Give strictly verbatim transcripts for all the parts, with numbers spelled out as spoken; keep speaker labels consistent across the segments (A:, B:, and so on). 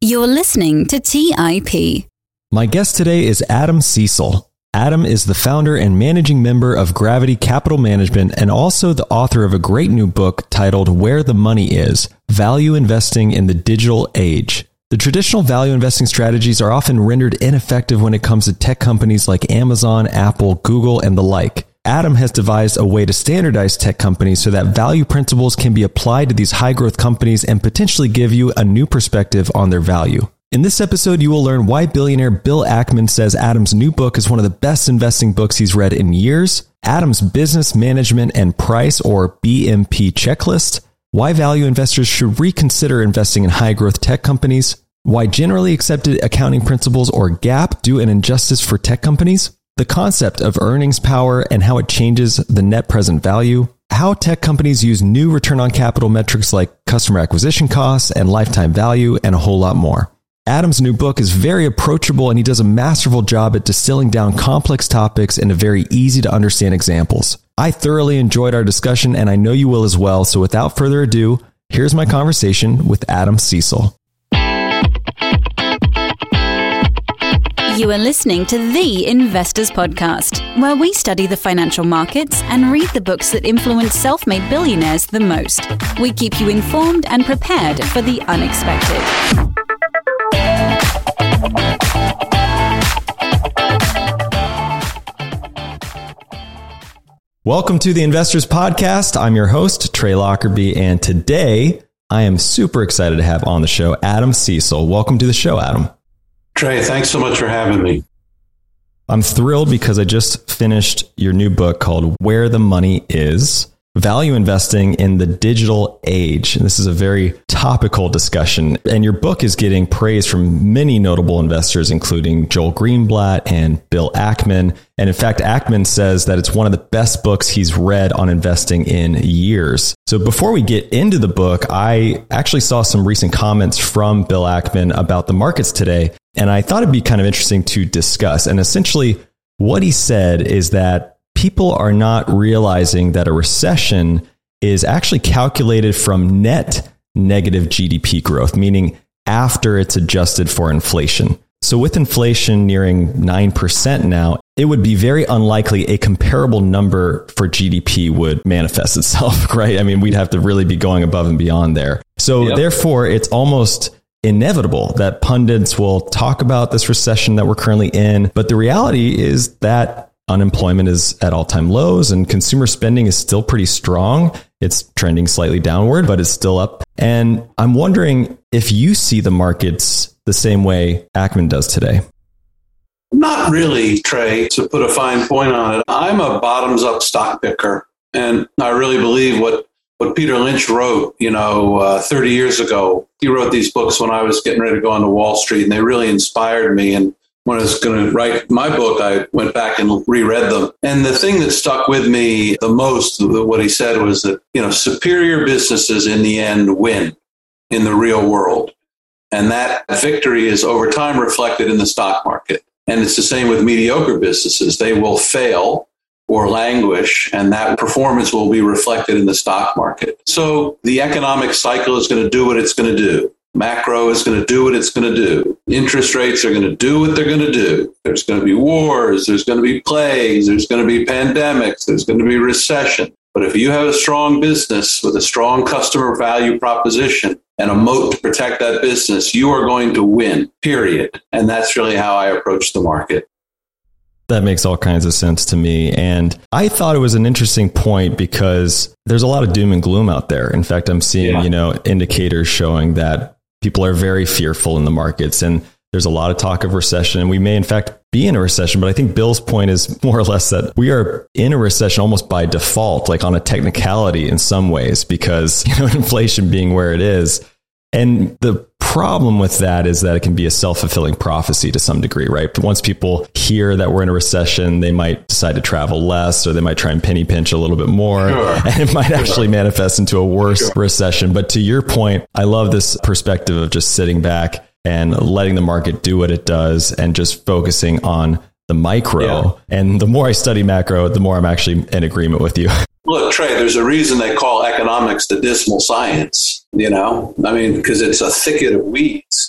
A: You're listening to T I P.
B: My guest today is Adam Cecil. Adam is the founder and managing member of Gravity Capital Management and also the author of a great new book titled Where the Money Is: Value Investing in the Digital Age. The traditional value investing strategies are often rendered ineffective when it comes to tech companies like Amazon, Apple, Google, and the like. Adam has devised a way to standardize tech companies so that value principles can be applied to these high-growth companies and potentially give you a new perspective on their value. In this episode, you will learn why billionaire Bill Ackman says Adam's new book is one of the best investing books he's read in years, Adam's business management and price or B M P checklist, why value investors should reconsider investing in high-growth tech companies, why generally accepted accounting principles or GAAP do an injustice for tech companies, the concept of earnings power and how it changes the net present value, how tech companies use new return on capital metrics like customer acquisition costs and lifetime value, and a whole lot more. Adam's new book is very approachable and he does a masterful job at distilling down complex topics into very easy to understand examples. I thoroughly enjoyed our discussion and I know you will as well. So without further ado, here's my conversation with Adam Cecil.
A: You are listening to The Investors Podcast, where we study the financial markets and read the books that influence self-made billionaires the most. We keep you informed and prepared for the unexpected.
B: Welcome to The Investors Podcast. I'm your host, Trey Lockerbie, and today I am super excited to have on the show Adam Cecil. Welcome to the show, Adam.
C: Trey, thanks so much for having me.
B: I'm thrilled because I just finished your new book called Where the Money Is: Value Investing in the Digital Age. And this is a very topical discussion. And your book is getting praise from many notable investors, including Joel Greenblatt and Bill Ackman. And in fact, Ackman says that it's one of the best books he's read on investing in years. So before we get into the book, I actually saw some recent comments from Bill Ackman about the markets today. And I thought it'd be kind of interesting to discuss. And essentially what he said is that people are not realizing that a recession is actually calculated from net negative G D P growth, meaning after it's adjusted for inflation. So with inflation nearing nine percent now, it would be very unlikely a comparable number for G D P would manifest itself, right? I mean, we'd have to really be going above and beyond there. So yep. Therefore, it's almost inevitable that pundits will talk about this recession that we're currently in. But the reality is that unemployment is at all-time lows and consumer spending is still pretty strong. It's trending slightly downward, but it's still up. And I'm wondering if you see the markets the same way Ackman does today.
C: Not really, Trey, to put a fine point on it. I'm a bottoms-up stock picker, and I really believe what What Peter Lynch wrote, you know, uh, thirty years ago. He wrote these books when I was getting ready to go onto Wall Street, and they really inspired me. And when I was going to write my book, I went back and reread them. And the thing that stuck with me the most, what he said was that, you know, superior businesses in the end win in the real world. And that victory is over time reflected in the stock market. And it's the same with mediocre businesses. They will fail or languish, and that performance will be reflected in the stock market. So the economic cycle is going to do what it's going to do. Macro is going to do what it's going to do. Interest rates are going to do what they're going to do. There's going to be wars. There's going to be plagues. There's going to be pandemics. There's going to be recession. But if you have a strong business with a strong customer value proposition and a moat to protect that business, you are going to win, period. And that's really how I approach the market.
B: That makes all kinds of sense to me. And I thought it was an interesting point because there's a lot of doom and gloom out there. In fact, I'm seeing, yeah. you know, indicators showing that people are very fearful in the markets. And there's a lot of talk of recession. And we may, in fact, be in a recession. But I think Bill's point is more or less that we are in a recession almost by default, like on a technicality in some ways, because, you know, inflation being where it is. And the problem with that is that it can be a self-fulfilling prophecy to some degree, right? But once people hear that we're in a recession, they might decide to travel less, or they might try and penny pinch a little bit more. Sure. And it might actually manifest into a worse sure. recession. But to your point, I love this perspective of just sitting back and letting the market do what it does and just focusing on the micro. Yeah. And the more I study macro, the more I'm actually in agreement with you.
C: Look, Trey, there's a reason they call economics the dismal science, you know, I mean, because it's a thicket of weeds.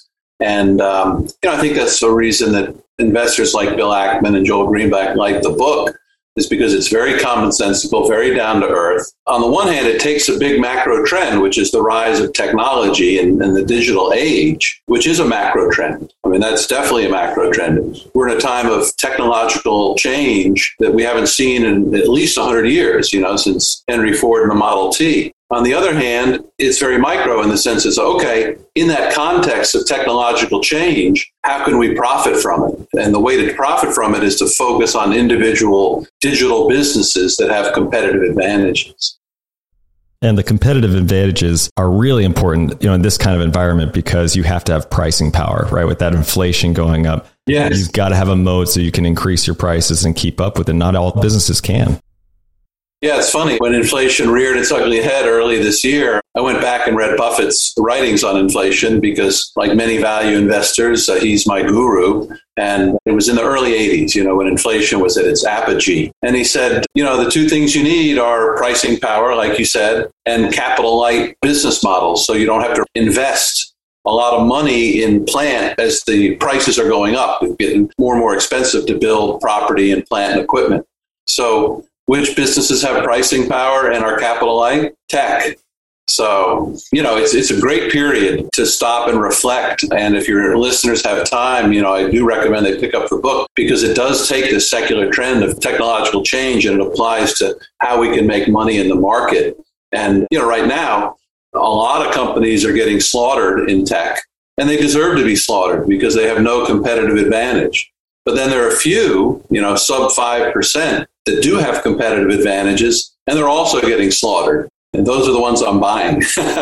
C: And, um, you know, I think that's the reason that investors like Bill Ackman and Joel Greenblatt like the book, is because it's very commonsensical, very down to earth. On the one hand, it takes a big macro trend, which is the rise of technology and, and the digital age, which is a macro trend. I mean, that's definitely a macro trend. We're in a time of technological change that we haven't seen in at least one hundred years, you know, since Henry Ford and the Model T. On the other hand, it's very micro in the sense it's, okay, in that context of technological change, how can we profit from it? And the way to profit from it is to focus on individual digital businesses that have competitive advantages.
B: And the competitive advantages are really important, you know, in this kind of environment, because you have to have pricing power, right? With that inflation going up,
C: yes.
B: You've got to have a moat so you can increase your prices and keep up with it. Not all businesses can.
C: Yeah, it's funny. When inflation reared its ugly head early this year, I went back and read Buffett's writings on inflation because, like many value investors, uh, he's my guru. And it was in the early eighties, you know, when inflation was at its apogee. And he said, you know, the two things you need are pricing power, like you said, and capital light business models. So you don't have to invest a lot of money in plant as the prices are going up. It's getting more and more expensive to build property and plant and equipment. So which businesses have pricing power and are capital light? Tech. So, you know, it's it's a great period to stop and reflect. And if your listeners have time, you know, I do recommend they pick up the book because it does take this secular trend of technological change and it applies to how we can make money in the market. And, you know, right now, a lot of companies are getting slaughtered in tech, and they deserve to be slaughtered because they have no competitive advantage. But then there are a few, you know, sub five percent that do have competitive advantages, and they're also getting slaughtered. And those are the ones I'm buying.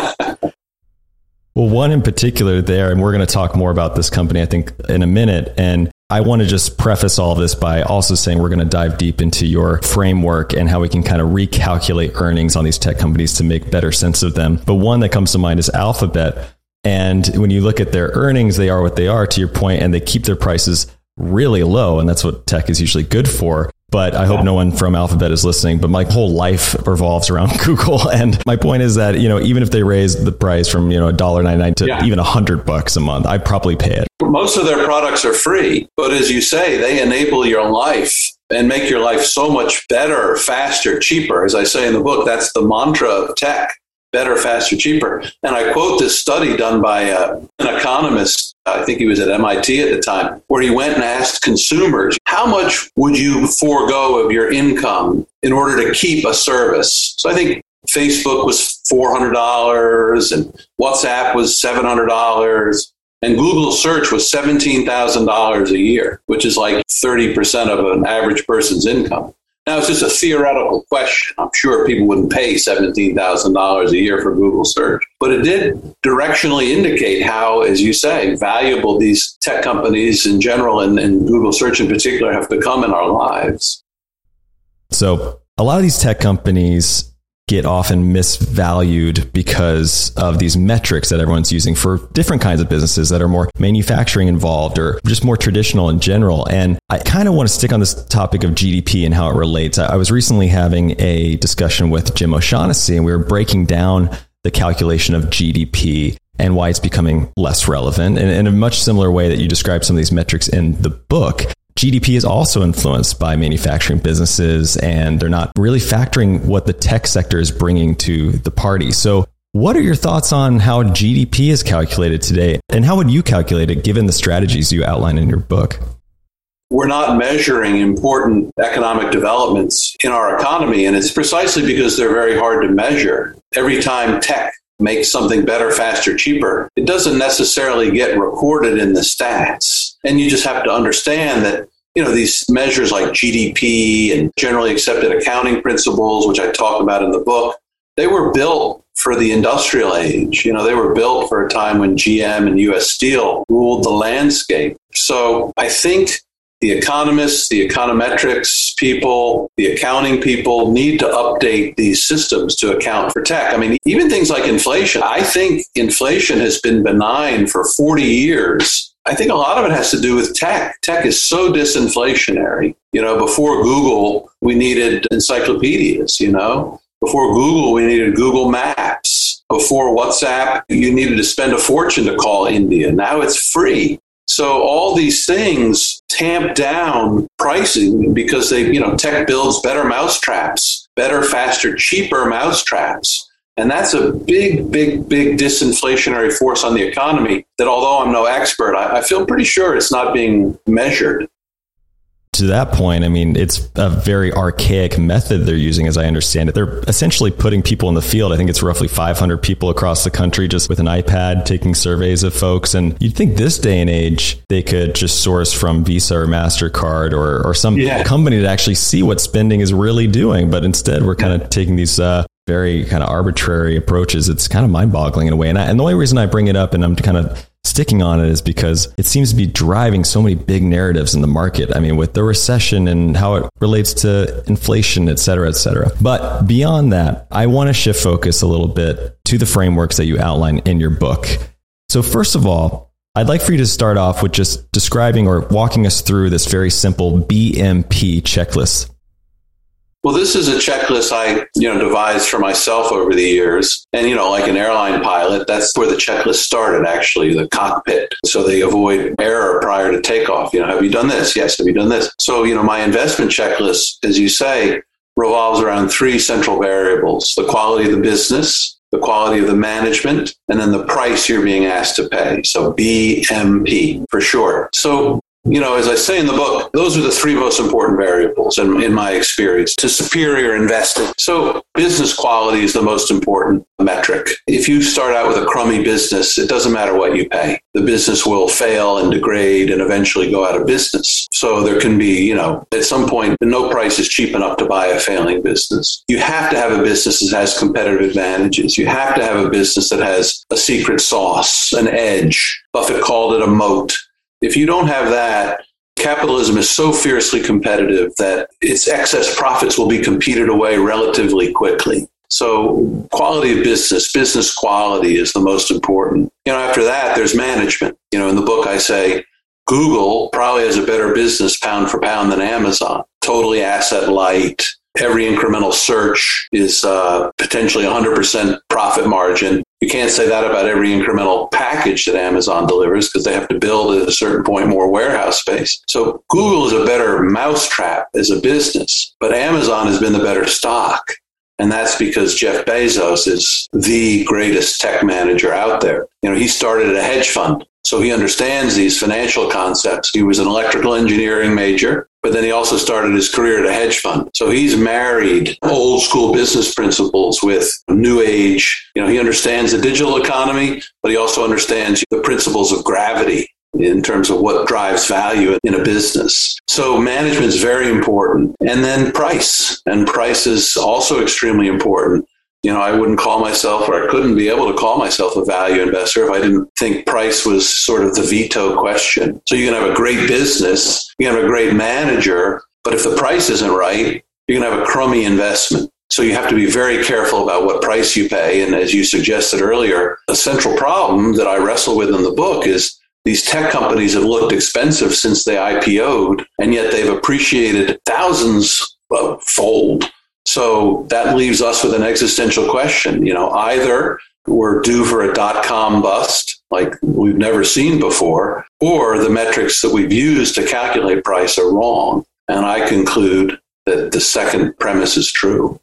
B: Well, one in particular there, and we're going to talk more about this company, I think, in a minute. And I want to just preface all of this by also saying we're going to dive deep into your framework and how we can kind of recalculate earnings on these tech companies to make better sense of them. But one that comes to mind is Alphabet. And when you look at their earnings, they are what they are, to your point, and they keep their prices really low. And that's what tech is usually good for. But I hope no one from Alphabet is listening, but my whole life revolves around Google. And my point is that, you know, even if they raise the price from, you know, one dollar ninety-nine to yeah. even a hundred bucks a month, I'd probably pay it.
C: Most of their products are free, but as you say, they enable your life and make your life so much better, faster, cheaper. As I say in the book, that's the mantra of tech. Better, faster, cheaper. And I quote this study done by uh, an economist, I think he was at M I T at the time, where he went and asked consumers, how much would you forego of your income in order to keep a service? So I think Facebook was four hundred dollars and WhatsApp was seven hundred dollars and Google search was seventeen thousand dollars a year, which is like thirty percent of an average person's income. Now, it's just a theoretical question. I'm sure people wouldn't pay seventeen thousand dollars a year for Google search. But it did directionally indicate how, as you say, valuable these tech companies in general and, and Google search in particular have become in our lives.
B: So a lot of these tech companies get often misvalued because of these metrics that everyone's using for different kinds of businesses that are more manufacturing involved or just more traditional in general. And I kind of want to stick on this topic of G D P and how it relates. I was recently having a discussion with Jim O'Shaughnessy, and we were breaking down the calculation of G D P and why it's becoming less relevant. And in a much similar way that you describe some of these metrics in the book, G D P is also influenced by manufacturing businesses, and they're not really factoring what the tech sector is bringing to the party. So what are your thoughts on how G D P is calculated today? And how would you calculate it given the strategies you outline in your book?
C: We're not measuring important economic developments in our economy, and it's precisely because they're very hard to measure. Every time tech makes something better, faster, cheaper, it doesn't necessarily get recorded in the stats. And you just have to understand that, you know, these measures like G D P and generally accepted accounting principles, which I talk about in the book, they were built for the industrial age. You know, they were built for a time when G M and U S Steel ruled the landscape. So I think the economists, the econometrics people, the accounting people need to update these systems to account for tech. I mean, even things like inflation. I think inflation has been benign for forty years. I think a lot of it has to do with tech. Tech is so disinflationary. You know, before Google, we needed encyclopedias, you know. Before Google, we needed Google Maps. before WhatsApp, you needed to spend a fortune to call India. Now it's free. So all these things tamp down pricing because they, you know, tech builds better mousetraps, better, faster, cheaper mousetraps. And that's a big, big, big disinflationary force on the economy that, although I'm no expert, I, I feel pretty sure it's not being measured.
B: To that point, I mean, it's a very archaic method they're using, as I understand it. They're essentially putting people in the field. I think it's roughly five hundred people across the country just with an iPad taking surveys of folks. And you'd think this day and age, they could just source from Visa or MasterCard or, or some yeah. company to actually see what spending is really doing. But instead, we're kind of taking these uh, very kind of arbitrary approaches. It's kind of mind-boggling in a way. And, I, and the only reason I bring it up, and I'm kind of sticking on it, is because it seems to be driving so many big narratives in the market. I mean, with the recession and how it relates to inflation, et cetera, et cetera. But beyond that, I want to shift focus a little bit to the frameworks that you outline in your book. So first of all, I'd like for you to start off with just describing or walking us through this very simple B M P checklist.
C: Well, this is a checklist I, you know, devised for myself over the years. And, you know, like an airline pilot, that's where the checklist started, actually, the cockpit. So they avoid error prior to takeoff. You know, have you done this? Yes. Have you done this? So, you know, my investment checklist, as you say, revolves around three central variables: the quality of the business, the quality of the management, and then the price you're being asked to pay. So B M P for short. So, you know, as I say in the book, those are the three most important variables in, in my experience to superior investing. So business quality is the most important metric. If you start out with a crummy business, it doesn't matter what you pay. The business will fail and degrade and eventually go out of business. So there can be, you know, at some point, no price is cheap enough to buy a failing business. You have to have a business that has competitive advantages. You have to have a business that has a secret sauce, an edge. Buffett called it a moat. If you don't have that, capitalism is so fiercely competitive that its excess profits will be competed away relatively quickly. So quality of business, business quality is the most important. You know, after that, there's management. You know, in the book, I say Google probably has a better business pound for pound than Amazon. Totally asset light. Every incremental search is uh, potentially one hundred percent profit margin. You can't say that about every incremental package that Amazon delivers because they have to build at a certain point more warehouse space. So Google is a better mousetrap as a business, but Amazon has been the better stock. And that's because Jeff Bezos is the greatest tech manager out there. You know, he started a hedge fund, so he understands these financial concepts. He was an electrical engineering major, but then he also started his career at a hedge fund. So he's married old school business principles with new age. You know, he understands the digital economy, but he also understands the principles of gravity in terms of what drives value in a business. So management is very important. And then price. And price is also extremely important. You know, I wouldn't call myself, or I couldn't be able to call myself a value investor if I didn't think price was sort of the veto question. So you can have a great business, you can have a great manager, but if the price isn't right, you're going to have a crummy investment. So you have to be very careful about what price you pay. And as you suggested earlier, a central problem that I wrestle with in the book is these tech companies have looked expensive since they I P O'd, and yet they've appreciated thousands fold. So that leaves us with an existential question. You know, either we're due for a dot-com bust like we've never seen before, or the metrics that we've used to calculate price are wrong. And I conclude that the second premise is true.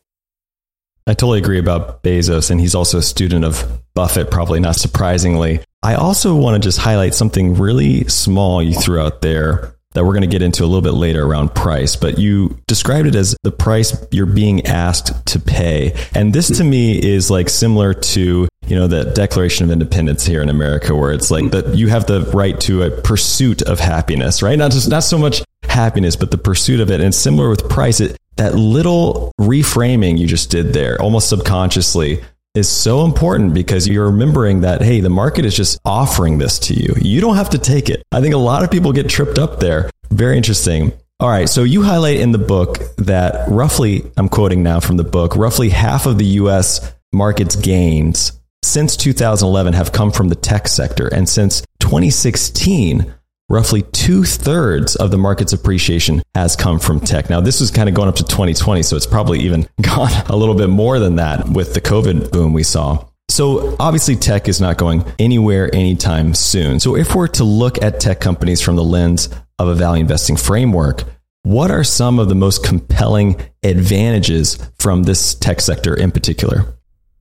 B: I totally agree about Bezos, and he's also a student of Buffett, probably not surprisingly. I also want to just highlight something really small you threw out there that we're going to get into a little bit later around price, but you described it as the price you're being asked to pay. And this to me is like similar to, you know, the Declaration of Independence here in America, where it's like that you have the right to a pursuit of happiness, right? Not just, not so much happiness, but the pursuit of it. And similar with price, it, that little reframing you just did there, almost subconsciously, is so important because you're remembering that, hey, the market is just offering this to you. You don't have to take it. I think a lot of people get tripped up there. Very interesting. All right. So you highlight in the book that roughly, I'm quoting now from the book, roughly half of the U S market's gains since two thousand eleven have come from the tech sector. And since twenty sixteen, roughly two thirds of the market's appreciation has come from tech. Now, this is kind of going up to twenty twenty, so it's probably even gone a little bit more than that with the COVID boom we saw. So obviously tech is not going anywhere anytime soon. So if we're to look at tech companies from the lens of a value investing framework, what are some of the most compelling advantages from this tech sector in particular?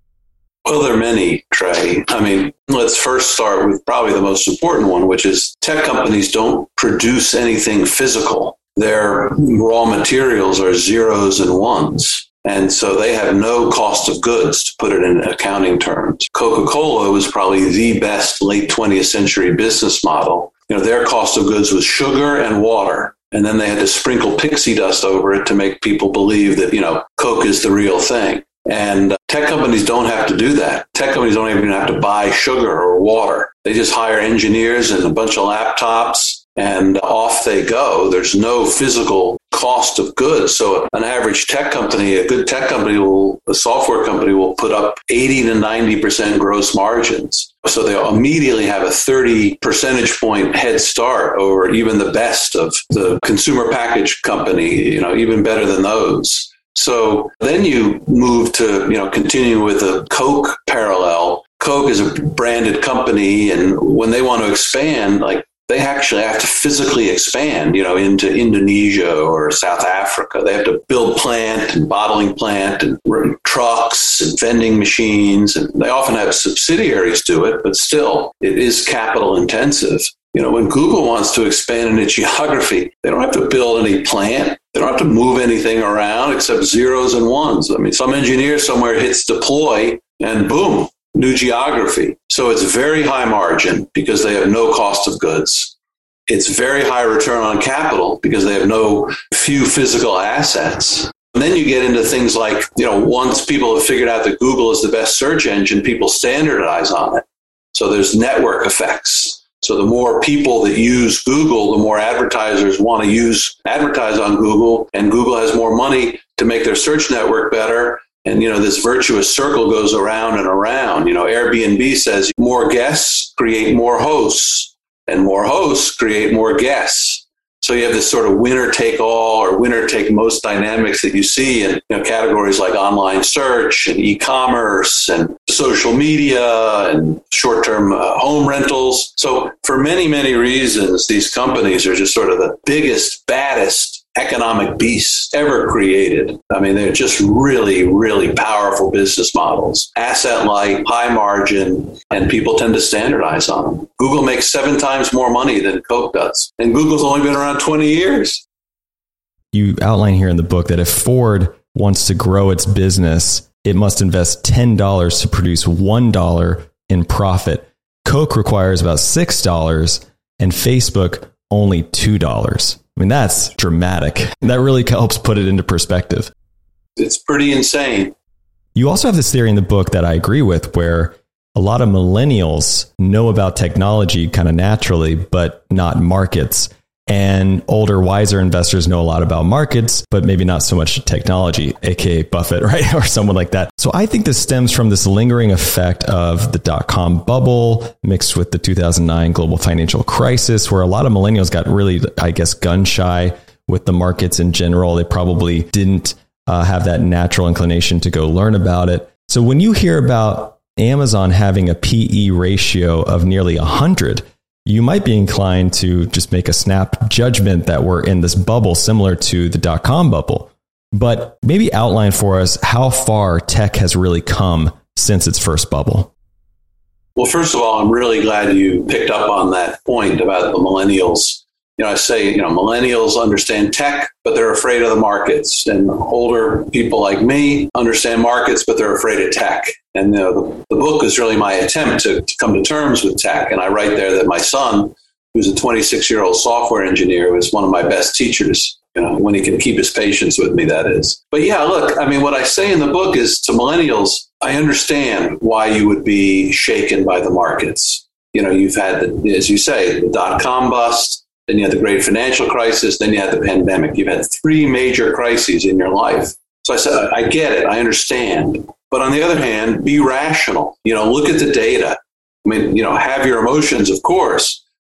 C: Well, there are many, Trey. I mean, let's first start with probably the most important one, which is tech companies don't produce anything physical. Their raw materials are zeros and ones. And so they have no cost of goods, to put it in accounting terms. Coca-Cola was probably the best late twentieth century business model. You know, their cost of goods was sugar and water. And then they had to sprinkle pixie dust over it to make people believe that, you know, Coke is the real thing. And tech companies don't have to do that. Tech companies don't even have to buy sugar or water. They just hire engineers and a bunch of laptops and off they go. There's no physical cost of goods. So an average tech company, a good tech company will, a software company will put up eighty to ninety percent gross margins. So they'll immediately have a thirty percentage point head start over even the best of the consumer packaged company, you know, even better than those. So then you move to, you know, continue with the Coke parallel. Coke is a branded company, and when they want to expand, like they actually have to physically expand, you know, into Indonesia or South Africa. They have to build plant and bottling plant and trucks and vending machines. And they often have subsidiaries do it, but still it is capital intensive. You know, when Google wants to expand in its geography, they don't have to build any plant. They don't have to move anything around except zeros and ones. I mean, some engineer somewhere hits deploy and boom, new geography. So it's very high margin because they have no cost of goods. It's very high return on capital because they have no few physical assets. And then you get into things like, you know, once people have figured out that Google is the best search engine, people standardize on it. So there's network effects. So the more people that use Google, the more advertisers want to use advertise on Google, and Google has more money to make their search network better. And, you know, this virtuous circle goes around and around. You know, Airbnb says more guests create more hosts, and more hosts create more guests. So you have this sort of winner take all or winner take most dynamics that you see in, you know, categories like online search and e-commerce and social media and short-term uh, home rentals. So for many, many reasons, these companies are just sort of the biggest, baddest economic beasts ever created. I mean, they're just really, really powerful business models, asset light, high margin, and people tend to standardize on them. Google makes seven times more money than Coke does, and Google's only been around twenty years.
B: You outline here in the book that if Ford wants to grow its business, it must invest ten dollars to produce one dollar in profit. Coke requires about six dollars and Facebook only two dollars. I mean, that's dramatic. That really helps put it into perspective.
C: It's pretty insane.
B: You also have this theory in the book that I agree with, where a lot of millennials know about technology kind of naturally, but not markets. And older, wiser investors know a lot about markets, but maybe not so much technology, aka Buffett, right? Or someone like that. So I think this stems from this lingering effect of the dot-com bubble mixed with the two thousand nine global financial crisis, where a lot of millennials got really, I guess, gun shy with the markets in general. They probably didn't uh, have that natural inclination to go learn about it. So when you hear about Amazon having a P E ratio of nearly one hundred, you might be inclined to just make a snap judgment that we're in this bubble similar to the dot-com bubble. But maybe outline for us how far tech has really come since its first bubble.
C: Well, first of all, I'm really glad you picked up on that point about the millennials. You know, I say, you know, millennials understand tech, but they're afraid of the markets. And older people like me understand markets, but they're afraid of tech. And you know, the, the book is really my attempt to, to come to terms with tech. And I write there that my son, who's a twenty-six-year-old software engineer, was one of my best teachers, you know, when he can keep his patience with me, that is. But yeah, look, I mean, what I say in the book is to millennials, I understand why you would be shaken by the markets. You know, you've had, the, as you say, the dot-com bust. Then you had the great financial crisis. Then you had the pandemic. You've had three major crises in your life. So I said, I get it. I understand. But on the other hand, be rational. You know, look at the data. I mean, you know, have your emotions, of course,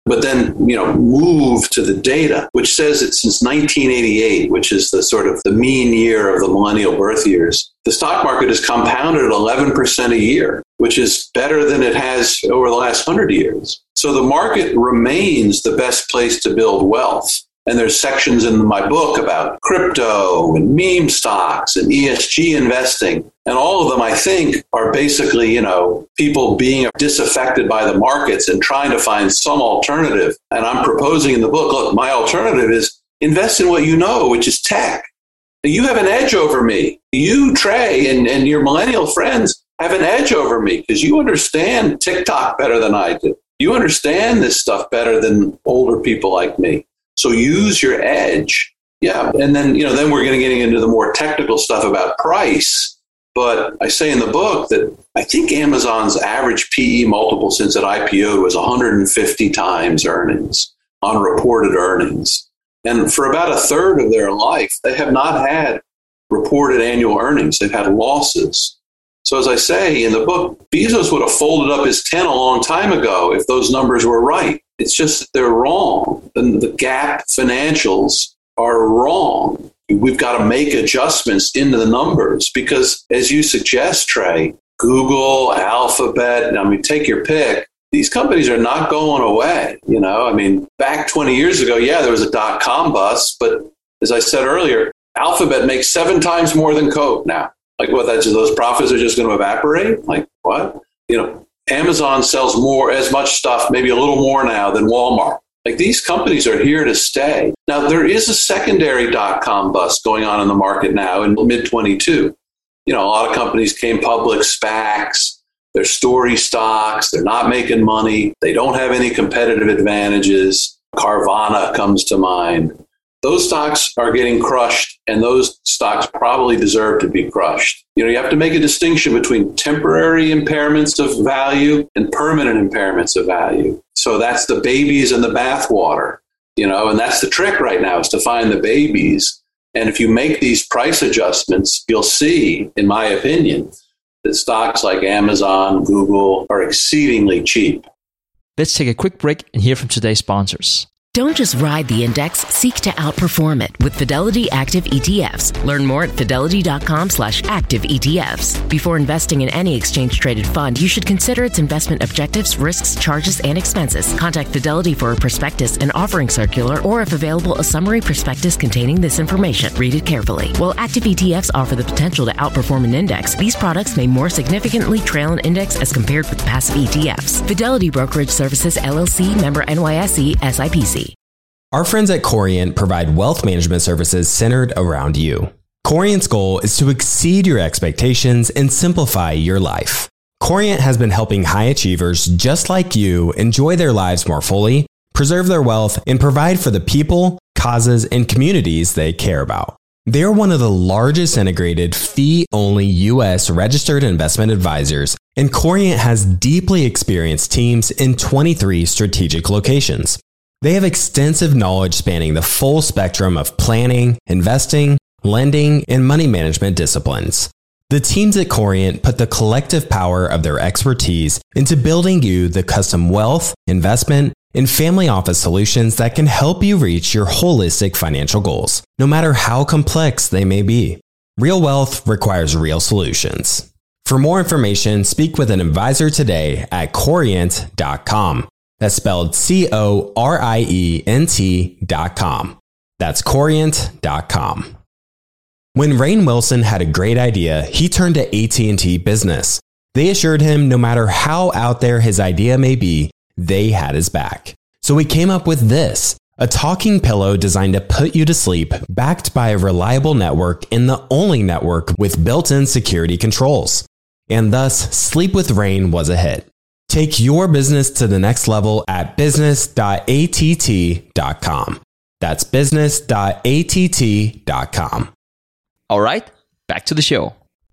C: but then, you know, move to the data, which says that since nineteen eighty-eight, which is the sort of the mean year of the millennial birth years, the stock market has compounded at eleven percent a year, which is better than it has over the last hundred years. So the market remains the best place to build wealth. And there's sections in my book about crypto and meme stocks and E S G investing. And all of them, I think, are basically, you know, people being disaffected by the markets and trying to find some alternative. And I'm proposing in the book, look, my alternative is invest in what you know, which is tech. You have an edge over me. You, Trey, and, and your millennial friends have an edge over me because you understand TikTok better than I do. You understand this stuff better than older people like me. So use your edge. Yeah. And then, you know, then we're going to get into the more technical stuff about price. But I say in the book that I think Amazon's average P E multiple since it I P O'd was one hundred fifty times earnings on reported earnings. And for about a third of their life, they have not had reported annual earnings. They've had losses. So as I say in the book, Bezos would have folded up his tent a long time ago if those numbers were right. It's just that they're wrong. And the gap financials are wrong. We've got to make adjustments into the numbers because, as you suggest, Trey, Google, Alphabet, I mean, take your pick. These companies are not going away. You know, I mean, back twenty years ago, yeah, there was a dot-com bust. But as I said earlier, Alphabet makes seven times more than Coke now. Like, what, that's, those profits are just going to evaporate? Like, what? You know, Amazon sells more, as much stuff, maybe a little more now than Walmart. Like, these companies are here to stay. Now, there is a secondary dot-com bust going on in the market now in mid twenty-two. You know, a lot of companies came public, SPACs, they're story stocks, they're not making money, they don't have any competitive advantages. Carvana comes to mind. Those stocks are getting crushed, and those stocks probably deserve to be crushed. You know, you have to make a distinction between temporary impairments of value and permanent impairments of value. So that's the babies and the bathwater, you know, and that's the trick right now is to find the babies. And if you make these price adjustments, you'll see, in my opinion, that stocks like Amazon, Google are exceedingly cheap.
D: Let's take a quick break and hear from today's sponsors.
E: Don't just ride the index, seek to outperform it with Fidelity Active E T Fs. Learn more at fidelity.com slash active ETFs. Before investing in any exchange-traded fund, you should consider its investment objectives, risks, charges, and expenses. Contact Fidelity for a prospectus, an offering circular, or if available, a summary prospectus containing this information. Read it carefully. While active E T Fs offer the potential to outperform an index, these products may more significantly trail an index as compared with passive E T Fs. Fidelity Brokerage Services, L L C, member N Y S E, S I P C.
F: Our friends at Corient provide wealth management services centered around you. Corient's goal is to exceed your expectations and simplify your life. Corient has been helping high achievers just like you enjoy their lives more fully, preserve their wealth, and provide for the people, causes, and communities they care about. They're one of the largest integrated fee-only U S registered investment advisors, and Corient has deeply experienced teams in twenty-three strategic locations. They have extensive knowledge spanning the full spectrum of planning, investing, lending, and money management disciplines. The teams at Corient put the collective power of their expertise into building you the custom wealth, investment, and family office solutions that can help you reach your holistic financial goals, no matter how complex they may be. Real wealth requires real solutions. For more information, speak with an advisor today at corient dot com. That's spelled C O R I E N T dot com. That's corient dot com. When Rainn Wilson had a great idea, he turned to A T and T Business. They assured him no matter how out there his idea may be, they had his back. So he came up with this, a talking pillow designed to put you to sleep, backed by a reliable network and the only network with built-in security controls. And thus, Sleep with Rainn was a hit. Take your business to the next level at business dot A T T dot com. That's business dot A T T dot com.
D: All right, back to the show.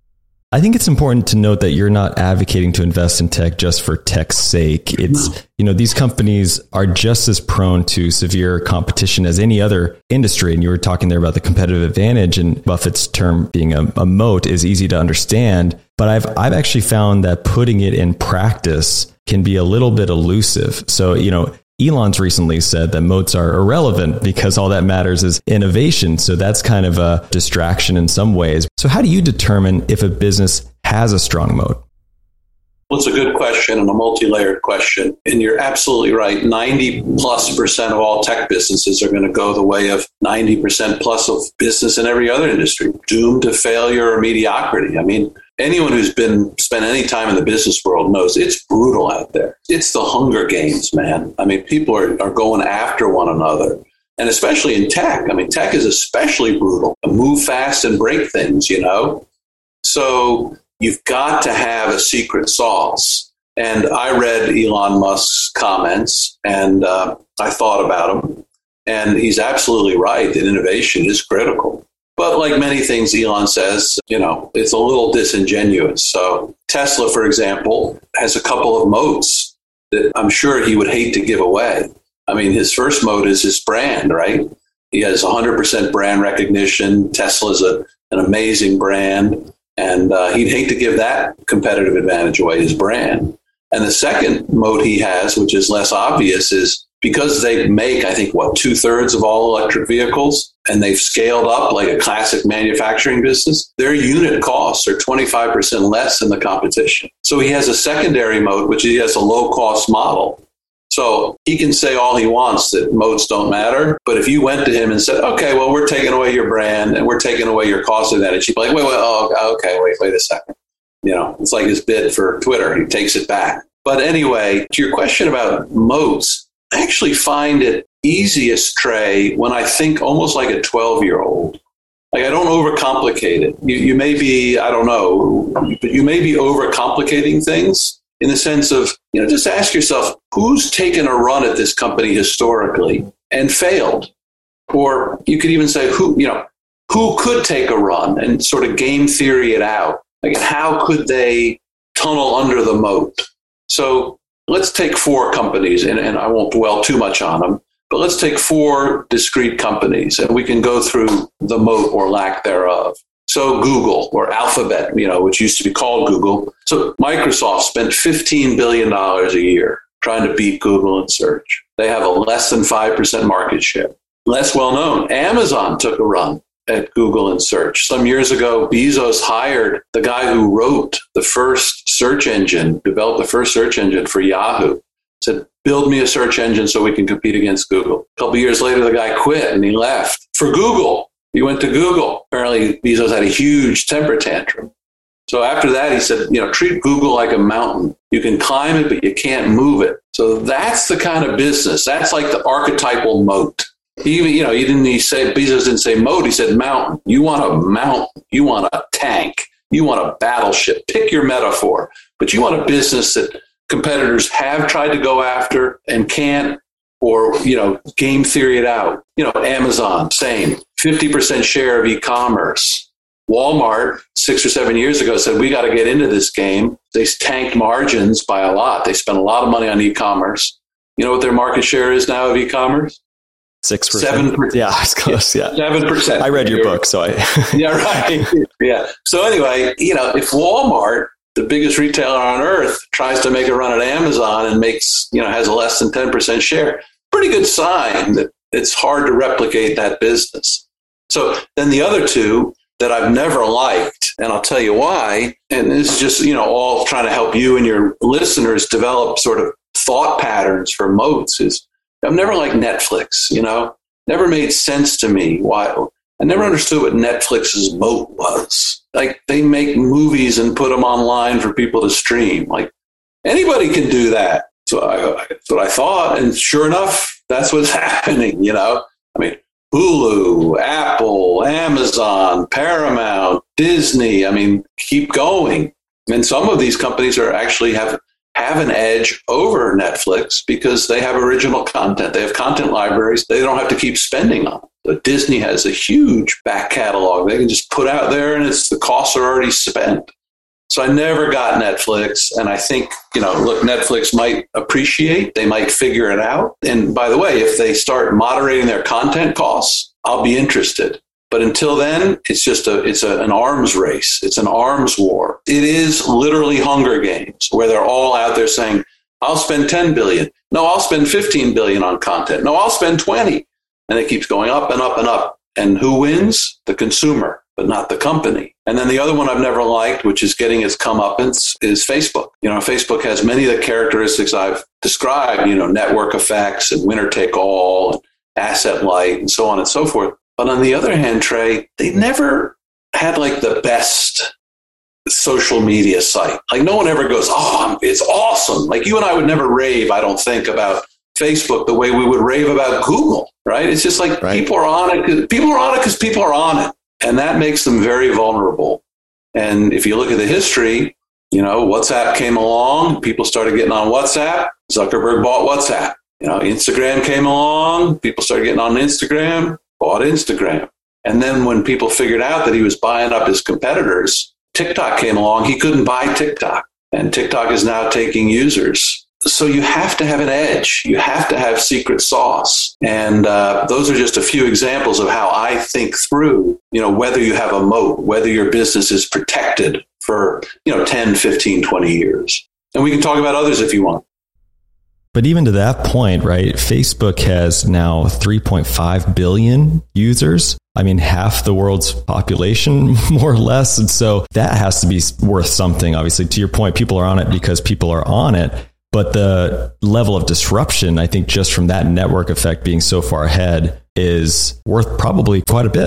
B: I think it's important to note that you're not advocating to invest in tech just for tech's sake. It's, no. you know, these companies are just as prone to severe competition as any other industry. And you were talking there about the competitive advantage, and Buffett's term being a, a moat is easy to understand. But I've I've actually found that putting it in practice can be a little bit elusive. So, you know, Elon's recently said that moats are irrelevant because all that matters is innovation. So that's kind of a distraction in some ways. So how do you determine if a business has a strong moat?
C: Well, it's a good question and a multi-layered question. And you're absolutely right. ninety plus percent of all tech businesses are going to go the way of ninety percent plus of business in every other industry, doomed to failure or mediocrity. I mean, anyone who's been spent any time in the business world knows it's brutal out there. It's the Hunger Games, man. I mean, people are, are going after one another. And especially in tech. I mean, tech is especially brutal. Move fast and break things, you know? So you've got to have a secret sauce. And I read Elon Musk's comments and uh, I thought about him. And he's absolutely right that innovation is critical. But like many things Elon says, you know, it's a little disingenuous. So Tesla, for example, has a couple of moats that I'm sure he would hate to give away. I mean, his first moat is his brand, right? He has one hundred percent brand recognition. Tesla's a, an amazing brand. And uh, he'd hate to give that competitive advantage away, his brand. And the second moat he has, which is less obvious, is because they make, I think, what, two thirds of all electric vehicles, and they've scaled up like a classic manufacturing business, their unit costs are twenty-five percent less than the competition. So he has a secondary moat, which he has a low cost model. So he can say all he wants that moats don't matter. But if you went to him and said, okay, well, we're taking away your brand and we're taking away your cost advantage, he'd be like, wait, wait, oh, okay, wait, wait a second. You know, it's like his bid for Twitter. He takes it back. But anyway, to your question about moats, I actually find it easiest, Trey, when I think almost like a twelve-year-old. Like I don't overcomplicate it. You, you may be, I don't know, but you may be overcomplicating things in the sense of, you know, just ask yourself, who's taken a run at this company historically and failed? Or you could even say, who, you know, who could take a run and sort of game theory it out? Like, how could they tunnel under the moat? So let's take four companies, and, and I won't dwell too much on them, but let's take four discrete companies, and we can go through the moat or lack thereof. So Google or Alphabet, you know, which used to be called Google. So Microsoft spent fifteen billion dollars a year trying to beat Google in search. They have a less than five percent market share. Less well known, Amazon took a run at Google in search. Some years ago, Bezos hired the guy who wrote the first search engine, developed the first search engine for Yahoo. Said, build me a search engine so we can compete against Google. A couple of years later, the guy quit and he left for Google. He went to Google. Apparently, Bezos had a huge temper tantrum. So after that, he said, you know, treat Google like a mountain. You can climb it, but you can't move it. So that's the kind of business. That's like the archetypal moat. He even, you know, he didn't he say, Bezos didn't say moat, he said mountain. You want a mountain. You want a tank. You want a battleship. Pick your metaphor. But you want a business that competitors have tried to go after and can't, or, you know, game theory it out. You know, Amazon, same. fifty percent share of e-commerce. Walmart, six or seven years ago, said, we got to get into this game. They tanked margins by a lot. They spent a lot of money on e-commerce. You know what their market share is now of e-commerce?
B: Six percent.
C: Seven percent.
B: Yeah, I was close. Yeah,
C: seven percent.
B: I read your book, so I.
C: Yeah, right. Yeah. So anyway, you know, if Walmart, the biggest retailer on earth, tries to make a run at Amazon and makes, you know, has a less than ten percent share, pretty good sign that it's hard to replicate that business. So then the other two that I've never liked, and I'll tell you why, and this is just, you know, all trying to help you and your listeners develop sort of thought patterns for moats, is I've never liked Netflix, you know, never made sense to me why. I never understood what Netflix's moat was. Like, they make movies and put them online for people to stream. Like, anybody can do that. So I, that's what I thought. And sure enough, that's what's happening, you know. I mean, Hulu, Apple, Amazon, Paramount, Disney. I mean, keep going. And some of these companies are actually have have an edge over Netflix because they have original content. They have content libraries they don't have to keep spending on. So Disney has a huge back catalog they can just put out there, and it's the costs are already spent. So I never got Netflix. And I think, you know, look, Netflix might appreciate, they might figure it out. And by the way, if they start moderating their content costs, I'll be interested. But until then, it's just a it's a, an arms race. It's an arms war. It is literally Hunger Games, where they're all out there saying, I'll spend ten billion. No, I'll spend fifteen billion on content. No, I'll spend twenty. And it keeps going up and up and up. And who wins? The consumer, but not the company. And then the other one I've never liked, which is getting its comeuppance, is Facebook. You know, Facebook has many of the characteristics I've described, you know, network effects and winner take all, and asset light, and so on and so forth. But on the other hand, Trey, they never had like the best social media site. Like no one ever goes, oh, it's awesome. Like you and I would never rave, I don't think, about Facebook the way we would rave about Google, right? It's just like right. people are on it. Cause, people are on it because people are on it. And that makes them very vulnerable. And if you look at the history, you know, WhatsApp came along, people started getting on WhatsApp. Zuckerberg bought WhatsApp. You know, Instagram came along, people started getting on Instagram, bought Instagram. And then when people figured out that he was buying up his competitors, TikTok came along, he couldn't buy TikTok. And TikTok is now taking users. So you have to have an edge. You have to have secret sauce. And uh, those are just a few examples of how I think through, you know, whether you have a moat, whether your business is protected for, you know, ten, fifteen, twenty years. And we can talk about others if you want.
B: But even to that point, right, Facebook has now three point five billion users. I mean, half the world's population, more or less. And so that has to be worth something. Obviously, to your point, people are on it because people are on it. But the level of disruption, I think just from that network effect being so far ahead is worth probably quite a bit.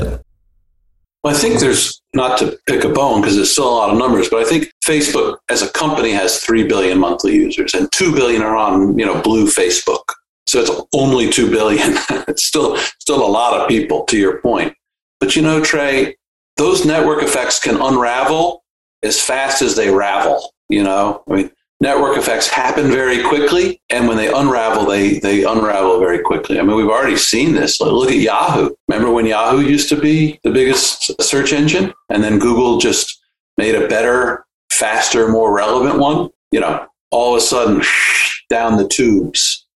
C: Well, I think there's, not to pick a bone because there's still a lot of numbers, but I think Facebook as a company has three billion monthly users and two billion are on, you know, blue Facebook. So it's only two billion. It's still, still a lot of people, to your point. But you know, Trey, those network effects can unravel as fast as they ravel. You know, I mean, network effects happen very quickly, and when they unravel, they they unravel very quickly. I mean, we've already seen this. Look at Yahoo. Remember when Yahoo used to be the biggest search engine, and then Google just made a better, faster, more relevant one? You know, all of a sudden, down the tubes.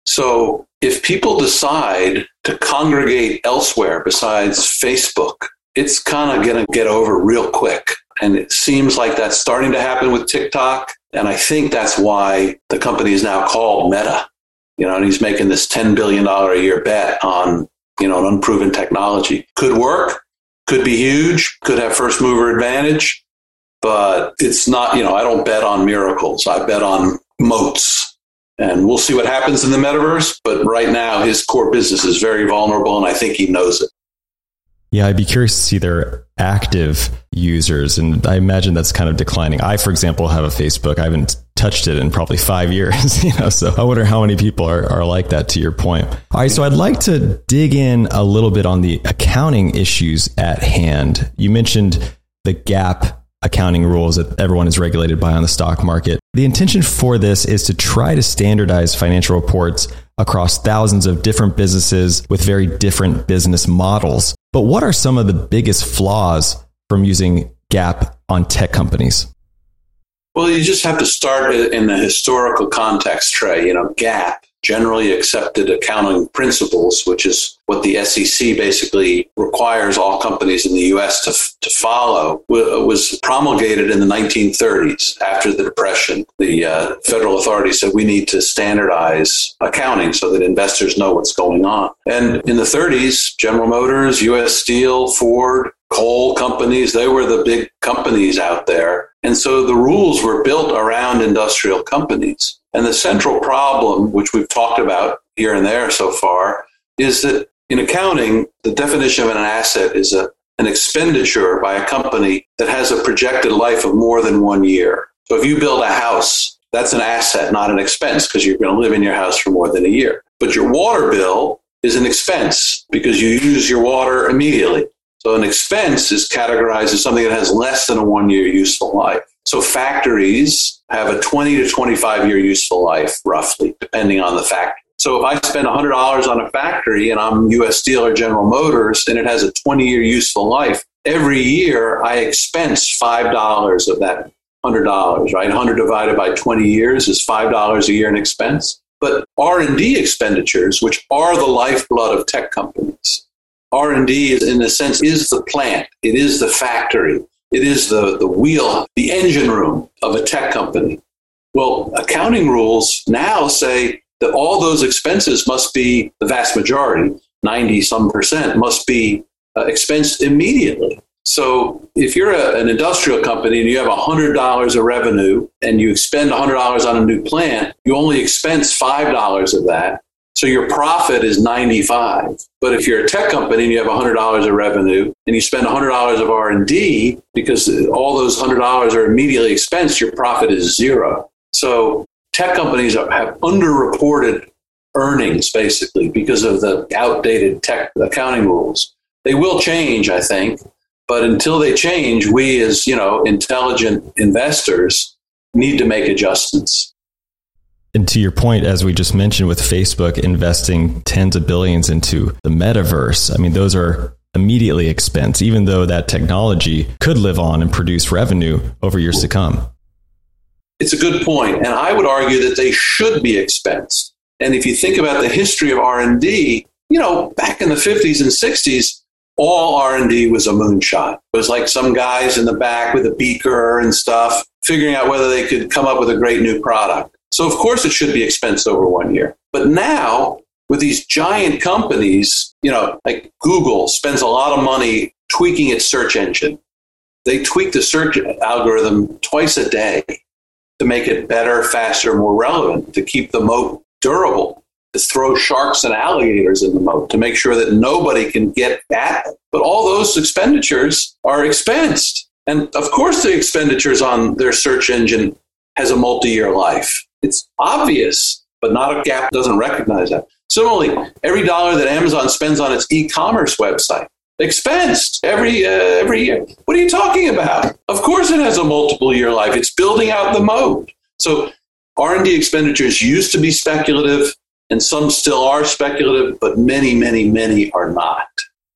C: So if people decide to congregate elsewhere besides Facebook, it's kind of going to get over real quick. And it seems like that's starting to happen with TikTok. And I think that's why the company is now called Meta. You know, and he's making this ten billion dollars a year bet on, you know, an unproven technology. Could work, could be huge, could have first mover advantage, but it's not, you know, I don't bet on miracles. I bet on moats. And we'll see what happens in the metaverse. But right now, his core business is very vulnerable, and I think he knows it.
B: Yeah, I'd be curious to see their active users. And I imagine that's kind of declining. I, for example, have a Facebook. I haven't touched it in probably five years, you know, so I wonder how many people are, are like that, to your point. All right. So I'd like to dig in a little bit on the accounting issues at hand. You mentioned the GAAP accounting rules that everyone is regulated by on the stock market. The intention for this is to try to standardize financial reports across thousands of different businesses with very different business models. But what are some of the biggest flaws from using GAAP on tech companies?
C: Well, you just have to start in the historical context, Trey. You know, GAAP, generally accepted accounting principles, which is what the S E C basically requires all companies in the U S to, to follow, was promulgated in the nineteen thirties after the Depression. The uh, federal authorities said we need to standardize accounting so that investors know what's going on. And in the thirties, General Motors, U S Steel, Ford, coal companies, they were the big companies out there. And so the rules were built around industrial companies. And the central problem, which we've talked about here and there so far, is that in accounting, the definition of an asset is a, an expenditure by a company that has a projected life of more than one year. So if you build a house, that's an asset, not an expense, because you're going to live in your house for more than a year. But your water bill is an expense because you use your water immediately. So an expense is categorized as something that has less than a one-year useful life. So factories have a twenty to twenty-five year useful life, roughly, depending on the factory. So if I spend one hundred dollars on a factory and I'm U S Steel or General Motors and it has a twenty year useful life, every year I expense five dollars of that one hundred dollars, right? one hundred divided by twenty years is five dollars a year in expense. But R and D expenditures, which are the lifeblood of tech companies, R and D, is, in a sense, is the plant. It is the factory. It is the, the wheel, the engine room of a tech company. Well, accounting rules now say that all those expenses must be, the vast majority, ninety some percent, must be uh, expensed immediately. So if you're a, an industrial company and you have one hundred dollars of revenue and you expend one hundred dollars on a new plant, you only expense five dollars of that. So your profit is ninety-five dollars. But if you're a tech company and you have one hundred dollars of revenue and you spend one hundred dollars of R and D, because all those one hundred dollars are immediately expensed, your profit is zero. So tech companies have underreported earnings, basically, because of the outdated tech accounting rules. They will change, I think. But until they change, we as, you know, intelligent investors need to make adjustments.
B: And to your point, as we just mentioned, with Facebook investing tens of billions into the metaverse, I mean, those are immediately expensed, even though that technology could live on and produce revenue over years to come.
C: It's a good point. And I would argue that they should be expensed. And if you think about the history of R and D, you know, back in the fifties and sixties, all R and D was a moonshot. It was like some guys in the back with a beaker and stuff, figuring out whether they could come up with a great new product. So, of course, it should be expensed over one year. But now, with these giant companies, you know, like Google spends a lot of money tweaking its search engine. They tweak the search algorithm twice a day to make it better, faster, more relevant, to keep the moat durable, to throw sharks and alligators in the moat, to make sure that nobody can get at it. But all those expenditures are expensed. And of course, the expenditures on their search engine has a multi-year life. It's obvious, but not a gap doesn't recognize that. Similarly, every dollar that Amazon spends on its e-commerce website, expensed every uh, every year. What are you talking about? Of course it has a multiple year life. It's building out the moat. So R and D expenditures used to be speculative, and some still are speculative, but many, many, many are not.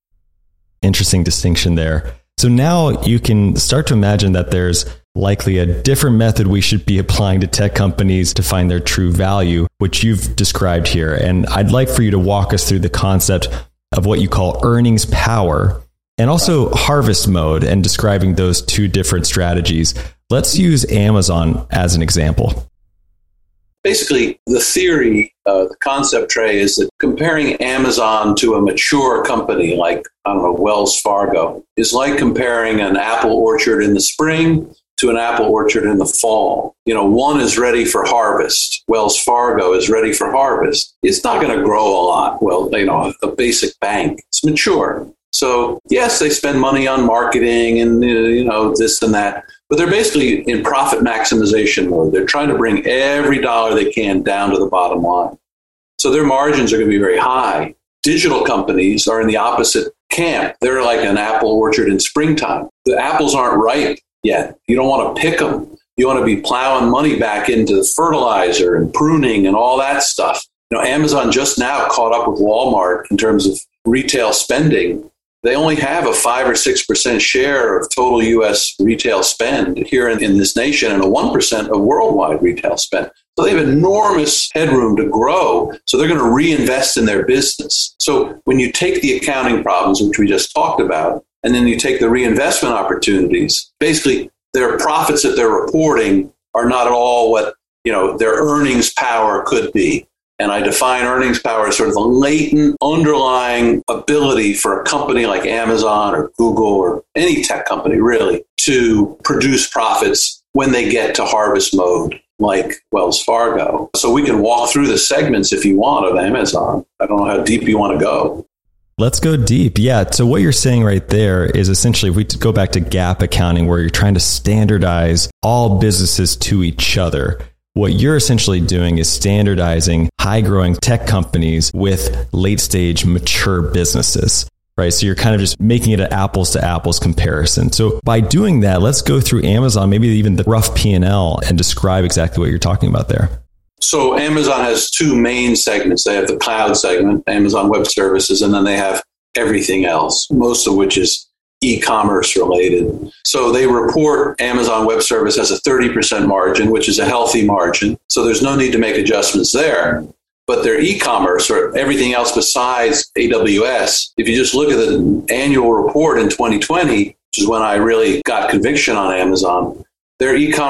B: Interesting distinction there. So now you can start to imagine that there's likely a different method we should be applying to tech companies to find their true value, which you've described here. And I'd like for you to walk us through the concept of what you call earnings power and also harvest mode, and describing those two different strategies. Let's use Amazon as an example.
C: Basically, the theory, uh, the concept, Trey, is that comparing Amazon to a mature company like, I don't know, Wells Fargo is like comparing an apple orchard in the spring to an apple orchard in the fall. You know, one is ready for harvest. Wells Fargo is ready for harvest. It's not going to grow a lot. Well, you know, a basic bank. It's mature. So, yes, they spend money on marketing and, you know, this and that, but they're basically in profit maximization mode. They're trying to bring every dollar they can down to the bottom line. So their margins are going to be very high. Digital companies are in the opposite camp. They're like an apple orchard in springtime. The apples aren't ripe yet. You don't want to pick them. You want to be plowing money back into the fertilizer and pruning and all that stuff. You know, Amazon just now caught up with Walmart in terms of retail spending. They only have a five or six percent share of total U S retail spend here in, in this nation, and a one percent of worldwide retail spend. So they have enormous headroom to grow. So they're going to reinvest in their business. So when you take the accounting problems, which we just talked about, and then you take the reinvestment opportunities, basically their profits that they're reporting are not at all what, you know, their earnings power could be. And I define earnings power as sort of the latent underlying ability for a company like Amazon or Google or any tech company, really, to produce profits when they get to harvest mode, like Wells Fargo. So we can walk through the segments, if you want, of Amazon. I don't know how deep you want to go.
B: Let's go deep. Yeah. So what you're saying right there is essentially, if we go back to GAAP accounting, where you're trying to standardize all businesses to each other, what you're essentially doing is standardizing high-growing tech companies with late-stage mature businesses, right? So you're kind of just making it an apples-to-apples comparison. So by doing that, let's go through Amazon, maybe even the rough P and L, and describe exactly what you're talking about there.
C: So Amazon has two main segments. They have the cloud segment, Amazon Web Services, and then they have everything else, most of which is e-commerce related. So they report Amazon Web Service has a thirty percent margin, which is a healthy margin. So there's no need to make adjustments there. But their e-commerce, or everything else besides A W S, if you just look at the annual report in twenty twenty, which is when I really got conviction on Amazon, their e-commerce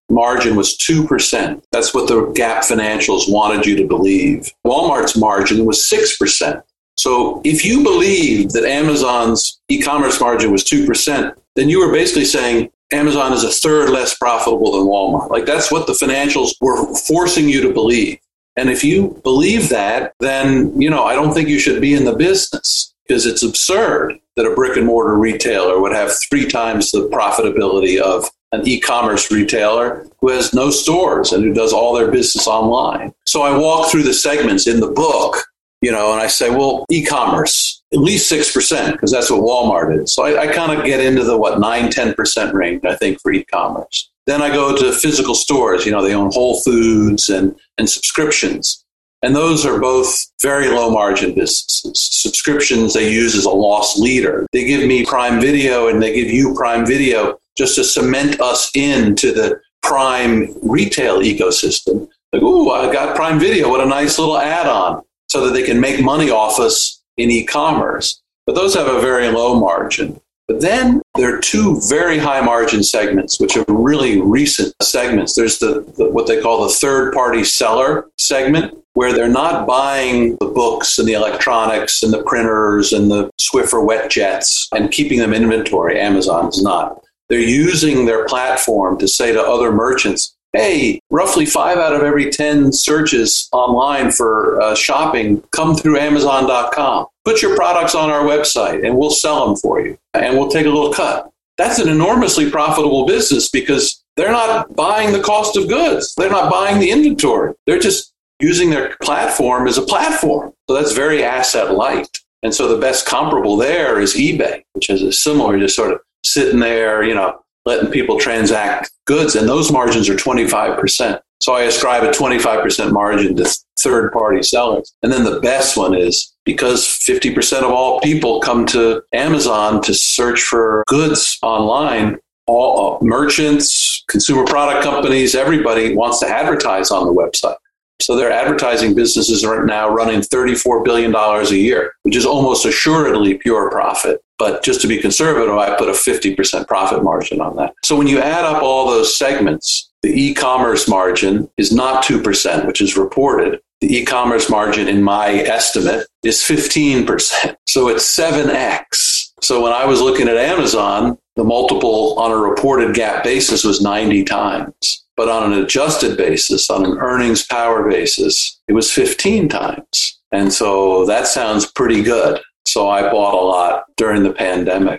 C: margin was two percent. That's what the Gap financials wanted you to believe. Walmart's margin was six percent. So if you believe that Amazon's e-commerce margin was two percent, then you were basically saying Amazon is a third less profitable than Walmart. Like that's what the financials were forcing you to believe. And if you believe that, then, you know, I don't think you should be in the business because it's absurd that a brick and mortar retailer would have three times the profitability of an e-commerce retailer who has no stores and who does all their business online. So I walk through the segments in the book, you know, and I say, well, e-commerce, at least six percent, because that's what Walmart is. So I, I kind of get into the, what, nine, ten percent range, I think, for e-commerce. Then I go to physical stores. You know, they own Whole Foods and, and subscriptions. And those are both very low margin businesses. Subscriptions they use as a loss leader. They give me Prime Video and they give you Prime Video just to cement us into the Prime retail ecosystem. Like, ooh, I got Prime Video. What a nice little add-on, so that they can make money off us in e-commerce. But those have a very low margin. But then there are two very high margin segments, which are really recent segments. There's the, the what they call the third party seller segment, where they're not buying the books and the electronics and the printers and the Swiffer wet jets and keeping them in inventory. Amazon is not. They're using their platform to say to other merchants, hey, roughly five out of every ten searches online for uh, shopping come through Amazon dot com. Put your products on our website and we'll sell them for you and we'll take a little cut. That's an enormously profitable business because they're not buying the cost of goods. They're not buying the inventory. They're just using their platform as a platform. So that's very asset light. And so the best comparable there is eBay, which is a similar, just sort of sitting there, you know, letting people transact goods. And those margins are twenty-five percent. So I ascribe a twenty-five percent margin to third-party sellers. And then the best one is because fifty percent of all people come to Amazon to search for goods online, all uh, merchants, consumer product companies, everybody wants to advertise on the website. So their advertising businesses are now running thirty-four billion dollars a year, which is almost assuredly pure profit. But just to be conservative, I put a fifty percent profit margin on that. So when you add up all those segments, the e-commerce margin is not two percent, which is reported. The e-commerce margin, in my estimate, is fifteen percent. So it's seven x. So when I was looking at Amazon, the multiple on a reported Gap basis was ninety times. But on an adjusted basis, on an earnings power basis, it was fifteen times. And so that sounds pretty good. So I bought a lot during the pandemic.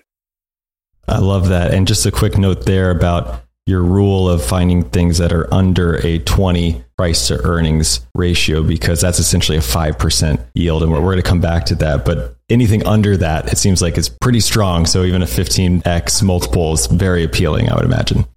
B: I love that. And just a quick note there about your rule of finding things that are under a twenty price to earnings ratio, because that's essentially a five percent yield. And we're, we're going to come back to that. But anything under that, it seems like it's pretty strong. So even a fifteen x multiple is very appealing, I would imagine.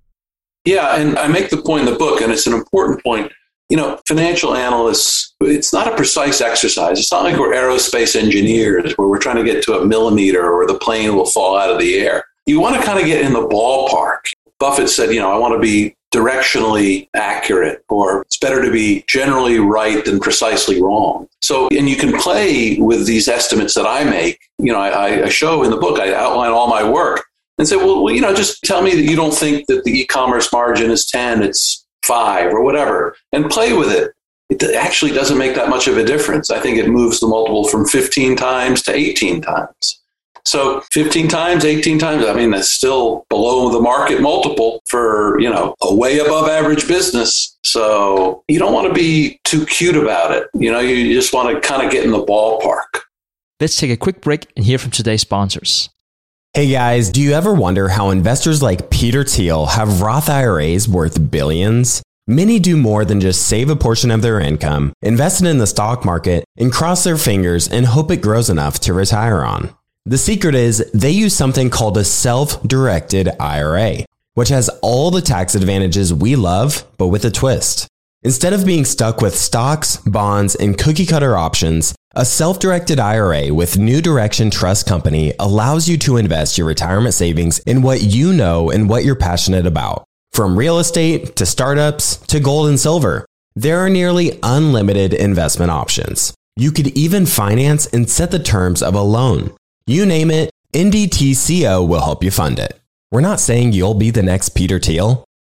C: Yeah. And I make the point in the book, and it's an important point. You know, financial analysts, it's not a precise exercise. It's not like we're aerospace engineers where we're trying to get to a millimeter or the plane will fall out of the air. You want to kind of get in the ballpark. Buffett said, you know, I want to be directionally accurate, or it's better to be generally right than precisely wrong. So, and you can play with these estimates that I make. You know, I, I show in the book, I outline all my work and say, well, well, you know, just tell me that you don't think that the e-commerce margin is ten, it's five or whatever, and play with it. It actually doesn't make that much of a difference. I think it moves the multiple from fifteen times to eighteen times. So fifteen times, eighteen times, I mean, that's still below the market multiple for, you know, a way above average business. So you don't want to be too cute about it. You know, you just want to kind of get in the ballpark.
D: Let's take a quick break and hear from today's sponsors.
F: Hey guys, do you ever wonder how investors like Peter Thiel have Roth I R As worth billions? Many do more than just save a portion of their income, invest it in the stock market, and cross their fingers and hope it grows enough to retire on. The secret is they use something called a self-directed I R A, which has all the tax advantages we love, but with a twist. Instead of being stuck with stocks, bonds, and cookie-cutter options, a self-directed I R A with New Direction Trust Company allows you to invest your retirement savings in what you know and what you're passionate about. From real estate to startups to gold and silver, there are nearly unlimited investment options. You could even finance and set the terms of a loan. You name it, N D T C O will help you fund it. We're not saying you'll be the next Peter Thiel,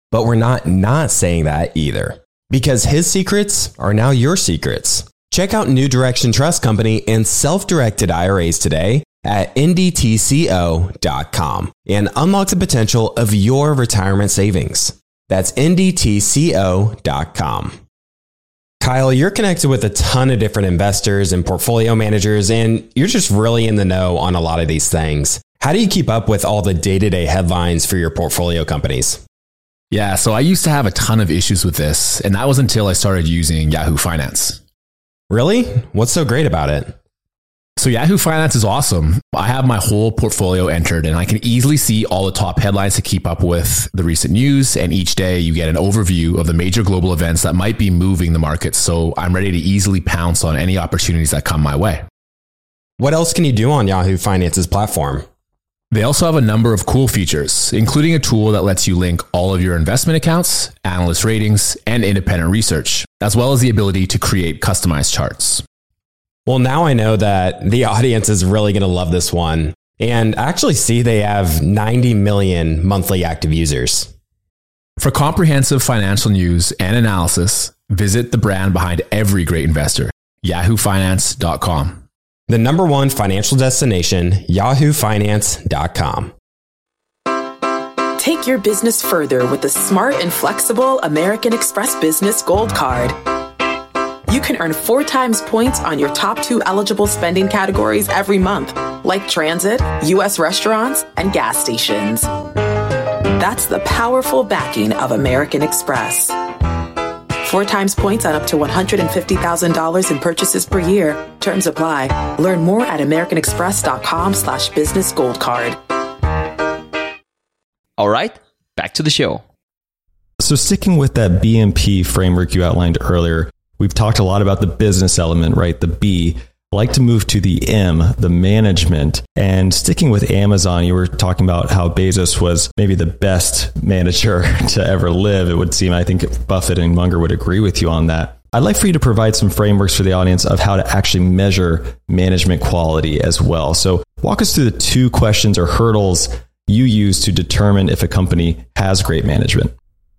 F: But we're not not saying that either, because his secrets are now your secrets. Check out New Direction Trust Company and self-directed I R As today at N D T C O dot com and unlock the potential of your retirement savings. That's N D T C O dot com. Kyle, you're connected with a ton of different investors and portfolio managers, and you're just really in the know on a lot of these things. How do you keep up with all the day-to-day headlines for your portfolio companies?
G: Yeah, so I used to have a ton of issues with this, and that was until I started using Yahoo Finance.
F: Really? What's so great about it?
G: So Yahoo Finance is awesome. I have my whole portfolio entered and I can easily see all the top headlines to keep up with the recent news. And each day you get an overview of the major global events that might be moving the markets. So I'm ready to easily pounce on any opportunities that come my way.
F: What else can you do on Yahoo Finance's platform?
G: They also have a number of cool features, including a tool that lets you link all of your investment accounts, analyst ratings, and independent research, as well as the ability to create customized charts.
F: Well, now I know that the audience is really going to love this one. And I actually see they have ninety million monthly active users.
G: For comprehensive financial news and analysis, visit the brand behind every great investor, yahoo finance dot com.
F: The number one financial destination, yahoo finance dot com.
H: Take your business further with the smart and flexible American Express Business Gold Card. You can earn four times points on your top two eligible spending categories every month, like transit, U S restaurants, and gas stations. That's the powerful backing of American Express. Four times points on up to one hundred fifty thousand dollars in purchases per year. Terms apply. Learn more at american express dot com slash business gold card.
D: All right, back to the show.
B: So sticking with that B M P framework you outlined earlier, we've talked a lot about the business element, right? The B. I'd like to move to the M, the management. And sticking with Amazon, you were talking about how Bezos was maybe the best manager to ever live. It would seem, I think Buffett and Munger would agree with you on that. I'd like for you to provide some frameworks for the audience of how to actually measure management quality as well. So walk us through the two questions or hurdles you use to determine if a company has great management.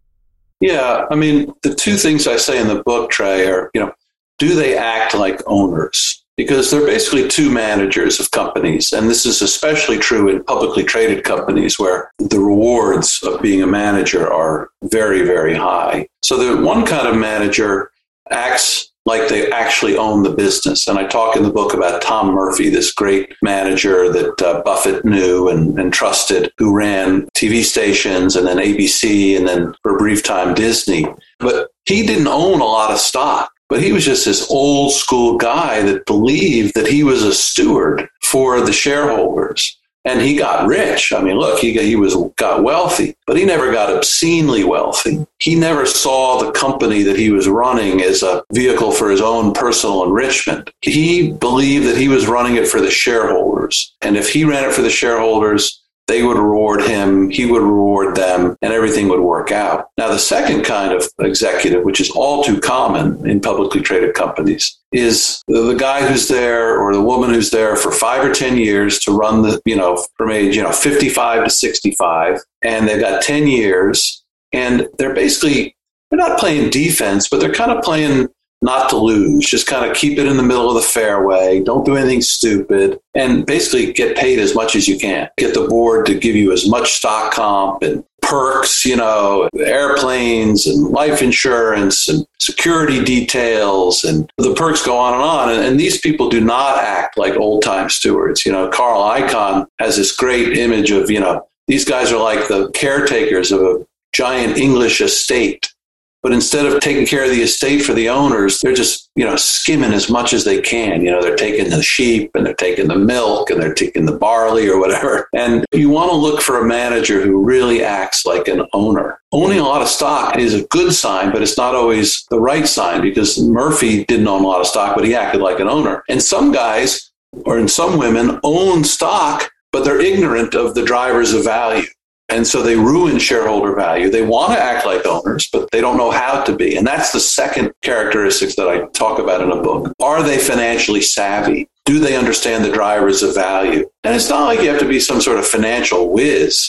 C: Yeah, I mean, the two things I say in the book, Trey, are, you know, do they act like owners? Because they're basically two managers of companies. And this is especially true in publicly traded companies where the rewards of being a manager are very, very high. So the one kind of manager acts like they actually own the business. And I talk in the book about Tom Murphy, this great manager that uh, Buffett knew and, and trusted, who ran T V stations and then A B C and then for a brief time Disney. But he didn't own a lot of stock. But he was just this old school guy that believed that he was a steward for the shareholders. And he got rich. I mean, look, he, he was got wealthy, but he never got obscenely wealthy. He never saw the company that he was running as a vehicle for his own personal enrichment. He believed that he was running it for the shareholders. And if he ran it for the shareholders, they would reward him, he would reward them, and everything would work out. Now, the second kind of executive, which is all too common in publicly traded companies, is the, the guy who's there or the woman who's there for five or ten years to run the, you know, from age, you know, fifty-five to sixty-five, and they've got ten years, and they're basically, they're not playing defense, but they're kind of playing not to lose, just kind of keep it in the middle of the fairway. Don't do anything stupid and basically get paid as much as you can. Get the board to give you as much stock comp and perks, you know, airplanes and life insurance and security details, and the perks go on and on. And, and these people do not act like old time stewards. You know, Carl Icahn has this great image of, you know, these guys are like the caretakers of a giant English estate. But instead of taking care of the estate for the owners, they're just, you know, skimming as much as they can. You know, they're taking the sheep and they're taking the milk and they're taking the barley or whatever. And you want to look for a manager who really acts like an owner. Owning a lot of stock is a good sign, but it's not always the right sign, because Murphy didn't own a lot of stock, but he acted like an owner. And some guys, or in some women, own stock, but they're ignorant of the drivers of value. And so they ruin shareholder value. They want to act like owners, but they don't know how to be. And that's the second characteristic that I talk about in a book. Are they financially savvy? Do they understand the drivers of value? And it's not like you have to be some sort of financial whiz,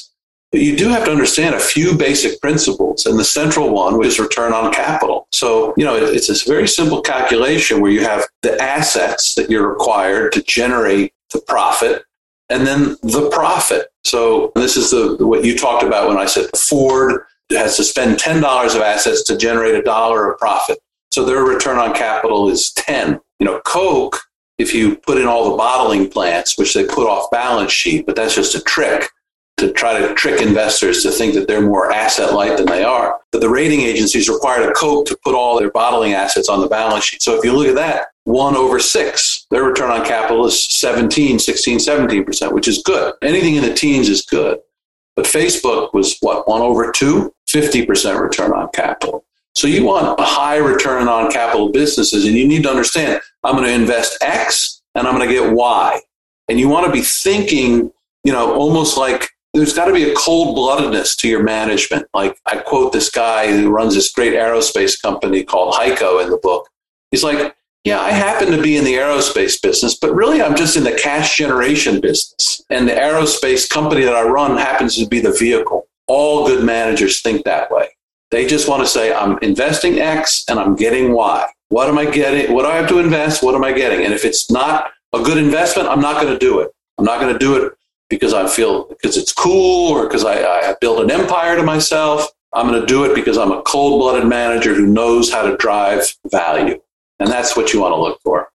C: But you do have to understand a few basic principles. And the central one is return on capital. So, you know, it's a very simple calculation where you have the assets that you're required to generate the profit and then the profit. So this is the what you talked about when I said Ford has to spend ten dollars of assets to generate a dollar of profit. So their return on capital is ten. You know, Coke, if you put in all the bottling plants, which they put off balance sheet, but that's just a trick to try to trick investors to think that they're more asset light than they are. But the rating agencies required a Coke to put all their bottling assets on the balance sheet. So if you look at that, one over six, their return on capital is seventeen, sixteen, seventeen percent, which is good. Anything in the teens is good. But Facebook was what, one over two, fifty percent return on capital. So you want a high return on capital businesses, and you need to understand, I'm going to invest X and I'm going to get Y. And you want to be thinking, you know, almost like, there's got to be a cold-bloodedness to your management. Like I quote this guy who runs this great aerospace company called HEICO in the book. He's like, yeah, I happen to be in the aerospace business, but really I'm just in the cash generation business. And the aerospace company that I run happens to be the vehicle. All good managers think that way. They just want to say, I'm investing X and I'm getting Y. What am I getting? What do I have to invest? What am I getting? And if it's not a good investment, I'm not going to do it. I'm not going to do it because I feel because it's cool or because I, I built an empire to myself. I'm going to do it because I'm a cold-blooded manager who knows how to drive value. And that's what you want to look for.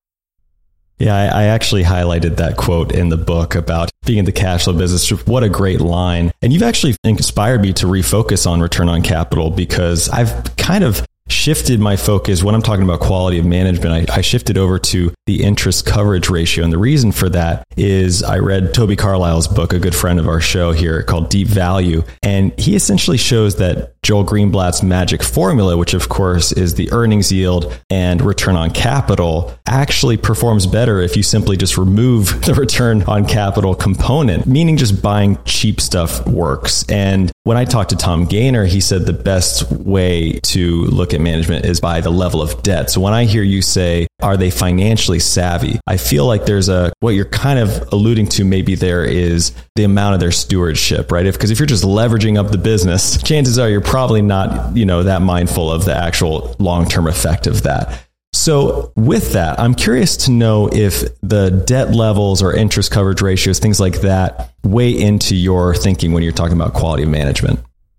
B: Yeah, I, I actually highlighted that quote in the book about being in the cash flow business. What a great line. And you've actually inspired me to refocus on return on capital because I've kind of shifted my focus when I'm talking about quality of management. I, I shifted over to the interest coverage ratio. And the reason for that is I read Toby Carlisle's book, a good friend of our show here, called Deep Value. And he essentially shows that Joel Greenblatt's magic formula, which of course is the earnings yield and return on capital, actually performs better if you simply just remove the return on capital component, meaning just buying cheap stuff works. And when I talked to Tom Gaynor, he said the best way to look at management is by the level of debt. So when I hear you say, are they financially savvy? I feel like there's a, what you're kind of alluding to maybe there is the amount of their stewardship, right? If, because if you're just leveraging up the business, chances are you're probably not, you know, that mindful of the actual long-term effect of that. So with that, I'm curious to know if the debt levels or interest coverage ratios, things like that, weigh into your thinking when you're talking about quality of management.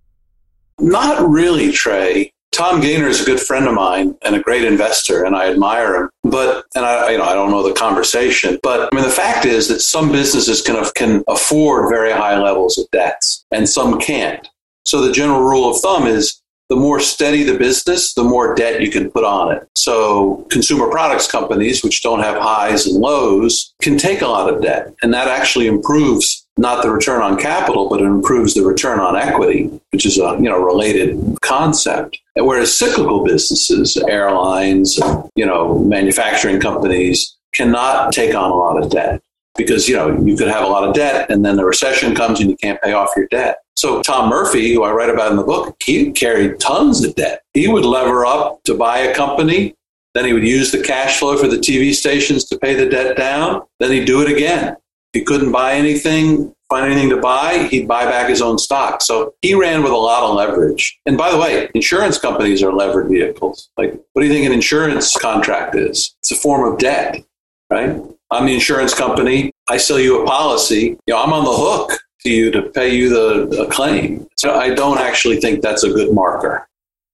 C: Not really, Trey. Tom Gaynor is a good friend of mine and a great investor, and I admire him. But, and I, you know, I don't know the conversation, but I mean, the fact is that some businesses can can afford very high levels of debts, and some can't. So the general rule of thumb is the more steady the business, the more debt you can put on it. So consumer products companies, which don't have highs and lows, can take a lot of debt, and that actually improves not the return on capital, but it improves the return on equity, which is a, you know, related concept. And whereas cyclical businesses, airlines, you know, manufacturing companies cannot take on a lot of debt because, you know, you could have a lot of debt and then the recession comes and you can't pay off your debt. So Tom Murphy, who I write about in the book, he carried tons of debt. He would lever up to buy a company. Then he would use the cash flow for the T V stations to pay the debt down. Then he'd do it again. If he couldn't buy anything, find anything to buy, he'd buy back his own stock. So he ran with a lot of leverage. And by the way, insurance companies are levered vehicles. Like, what do you think an insurance contract is? It's a form of debt, right? I'm the insurance company. I sell you a policy. You know, I'm on the hook to you to pay you the, the claim. So I don't actually think that's a good marker.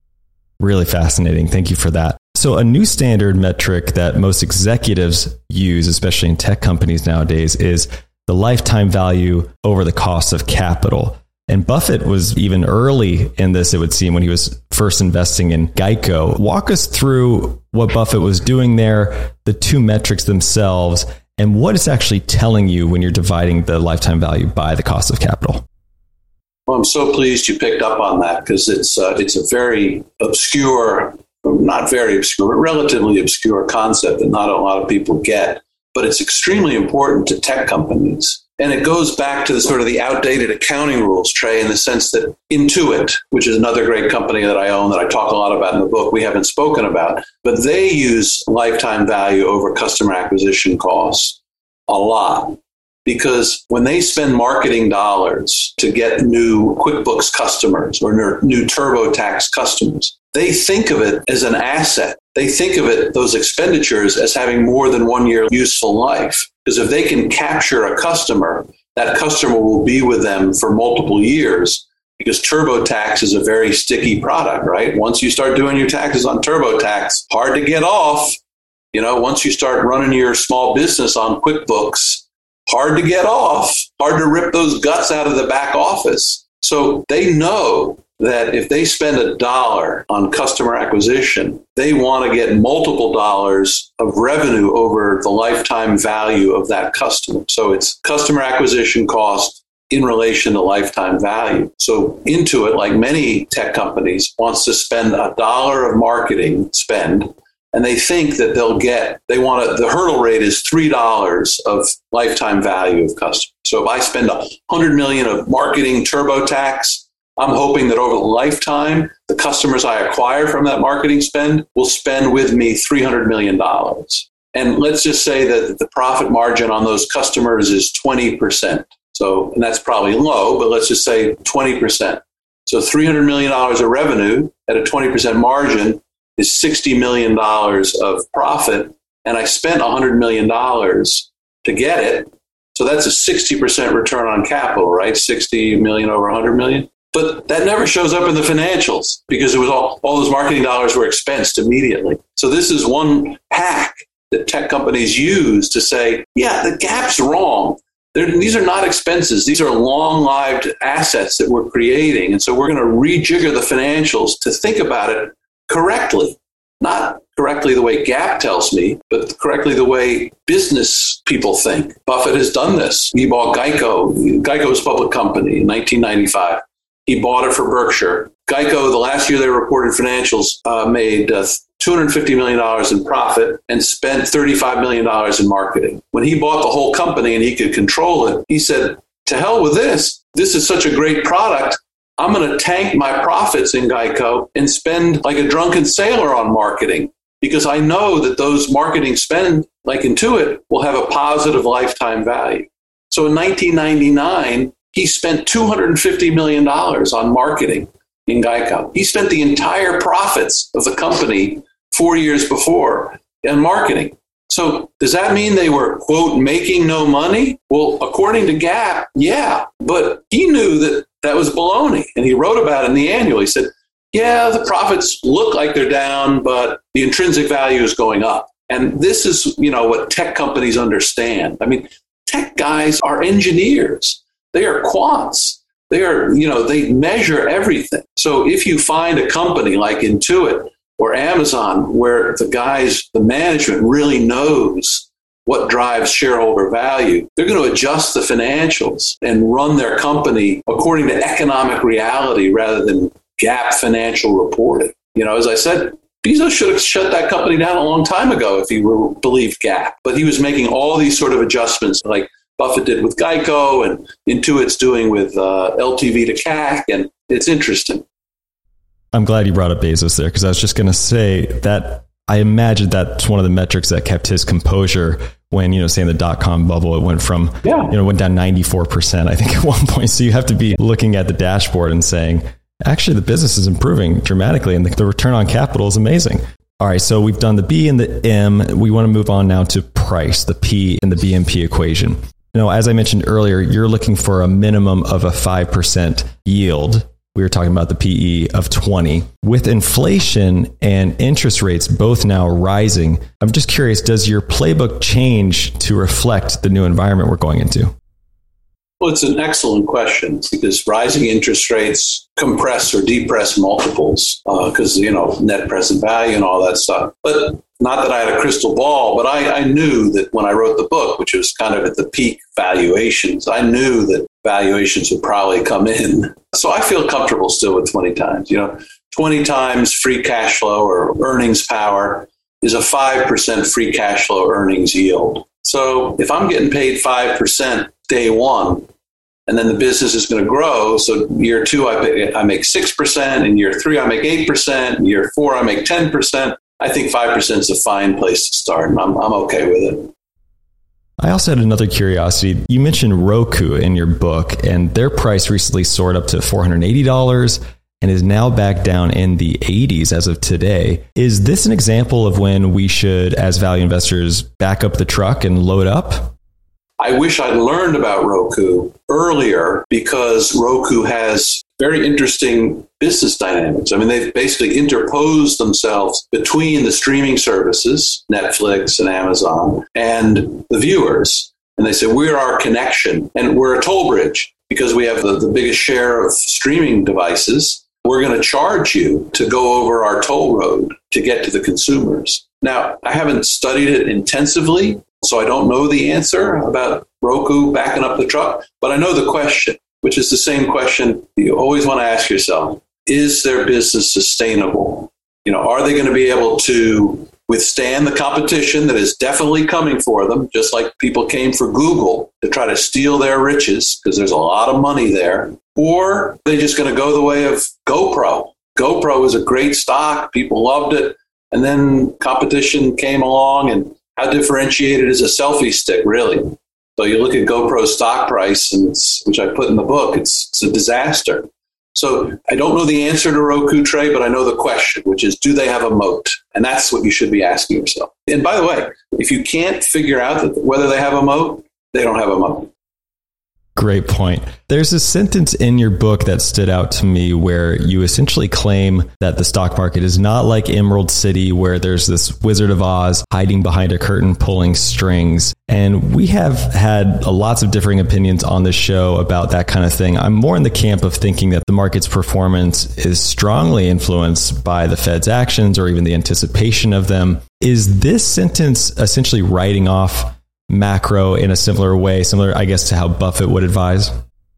B: Really fascinating. Thank you for that. So a new standard metric that most executives use, especially in tech companies nowadays, is the lifetime value over the cost of capital. And Buffett was even early in this, it would seem, when he was first investing in Geico. Walk us through what Buffett was doing there, the two metrics themselves, and what it's actually telling you when you're dividing the lifetime value by the cost of capital.
C: Well, I'm so pleased you picked up on that because it's uh, it's a very obscure, not very obscure, but relatively obscure concept that not a lot of people get. But it's extremely important to tech companies. And it goes back to the sort of the outdated accounting rules, Trey, in the sense that Intuit, which is another great company that I own that I talk a lot about in the book, we haven't spoken about, but they use lifetime value over customer acquisition costs a lot. because when they spend marketing dollars to get new QuickBooks customers or new TurboTax customers, they think of it as an asset. They think of it, those expenditures, as having more than one year useful life. Because if they can capture a customer, that customer will be with them for multiple years, because TurboTax is a very sticky product, right? Once you start doing your taxes on TurboTax, hard to get off. You know, once you start running your small business on QuickBooks, hard to get off, hard to rip those guts out of the back office. So they know that if they spend a dollar on customer acquisition, they want to get multiple dollars of revenue over the lifetime value of that customer. So it's customer acquisition cost in relation to lifetime value. So Intuit, like many tech companies, wants to spend a dollar of marketing spend, and they think that they'll get, they want to, the hurdle rate is three dollars of lifetime value of customers. So if I spend one hundred million dollars of marketing TurboTax, I'm hoping that over the lifetime, the customers I acquire from that marketing spend will spend with me three hundred million dollars. And let's just say that the profit margin on those customers is twenty percent. So, and that's probably low, but let's just say twenty percent. So three hundred million dollars of revenue at a twenty percent margin is sixty million dollars of profit. And I spent one hundred million dollars to get it. So that's a sixty percent return on capital, right? sixty million over one hundred million. But that never shows up in the financials because it was all, all those marketing dollars were expensed immediately. So this is one hack that tech companies use to say, yeah, the gap's wrong. They're, these are not expenses. These are long-lived assets that we're creating. And so we're going to rejigger the financials to think about it correctly. Not correctly the way GAAP tells me, but correctly the way business people think. Buffett has done this. He bought Geico. Geico was a public company in nineteen ninety-five. He bought it for Berkshire. Geico, the last year they reported financials, uh, made uh, two hundred fifty million dollars in profit and spent thirty-five million dollars in marketing. When he bought the whole company and he could control it, he said, to hell with this. This is such a great product. I'm going to tank my profits in Geico and spend like a drunken sailor on marketing because I know that those marketing spend, like Intuit, will have a positive lifetime value. So in nineteen ninety-nine, he spent two hundred fifty million dollars on marketing in Geico. He spent the entire profits of the company four years before on marketing. So does that mean they were, quote, making no money? Well, according to GAAP, yeah. But he knew that that was baloney. And he wrote about it in the annual. He said, yeah, the profits look like they're down, but the intrinsic value is going up. And this is, you know, what tech companies understand. I mean, tech guys are engineers. They are quants. They are, you know, they measure everything. So if you find a company like Intuit or Amazon where the guys, the management really knows what drives shareholder value, they're going to adjust the financials and run their company according to economic reality rather than GAAP financial reporting. You know, as I said, Bezos should have shut that company down a long time ago if he were believed GAAP. But he was making all these sort of adjustments like Buffett did with Geico and Intuit's doing with uh, L T V to C A C, and it's interesting.
B: I'm glad you brought up Bezos there because I was just going to say that I imagine that's one of the metrics that kept his composure when, you know, saying the dot-com bubble, it went from, yeah. you know, went down ninety-four percent, I think at one point. So you have to be looking at the dashboard and saying, actually, the business is improving dramatically and the, the return on capital is amazing. All right, so we've done the B and the M. We want to move on now to price, the P in the B M P equation. You know, as I mentioned earlier, you're looking for a minimum of a five percent yield. We were talking about the P E of twenty. With inflation and interest rates both now rising, I'm just curious, does your playbook change to reflect the new environment we're going into?
C: Well, it's an excellent question because rising interest rates compress or depress multiples because, uh, you know, net present value and all that stuff. But not that I had a crystal ball, but I, I knew that when I wrote the book, which was kind of at the peak valuations, I knew that valuations would probably come in. So I feel comfortable still with twenty times. You know, twenty times free cash flow or earnings power is a five percent free cash flow earnings yield. So if I'm getting paid five percent day one, and then the business is going to grow. So year two, I, pay, I make six percent. In year three, I make eight percent. In year four, I make ten percent. I think five percent is a fine place to start, and I'm, I'm okay with it.
B: I also had another curiosity. You mentioned Roku in your book, and their price recently soared up to four hundred eighty dollars and is now back down in the eighties as of today. Is this an example of when we should, as value investors, back up the truck and load up?
C: I wish I'd learned about Roku earlier, because Roku has very interesting business dynamics. I mean, they've basically interposed themselves between the streaming services, Netflix and Amazon, and the viewers. And they say, we're our connection, and we're a toll bridge because we have the, the biggest share of streaming devices. We're going to charge you to go over our toll road to get to the consumers. Now, I haven't studied it intensively, so I don't know the answer about Roku backing up the truck, but I know the question, which is the same question you always want to ask yourself. Is their business sustainable? You know, are they going to be able to withstand the competition that is definitely coming for them, just like people came for Google to try to steal their riches because there's a lot of money there? Or are they just going to go the way of GoPro? GoPro was a great stock. People loved it. And then competition came along, and how differentiated is a selfie stick, really? So you look at GoPro's stock price, and it's, which I put in the book, it's, it's a disaster. So I don't know the answer to Roku, Trey, but I know the question, which is, do they have a moat? And that's what you should be asking yourself. And by the way, if you can't figure out that whether they have a moat, they don't have a moat.
B: Great point. There's a sentence in your book that stood out to me where you essentially claim that the stock market is not like Emerald City, where there's this Wizard of Oz hiding behind a curtain pulling strings. And we have had lots of differing opinions on the show about that kind of thing. I'm more in the camp of thinking that the market's performance is strongly influenced by the Fed's actions or even the anticipation of them. Is this sentence essentially writing off macro in a similar way, similar, I guess, to how Buffett would advise?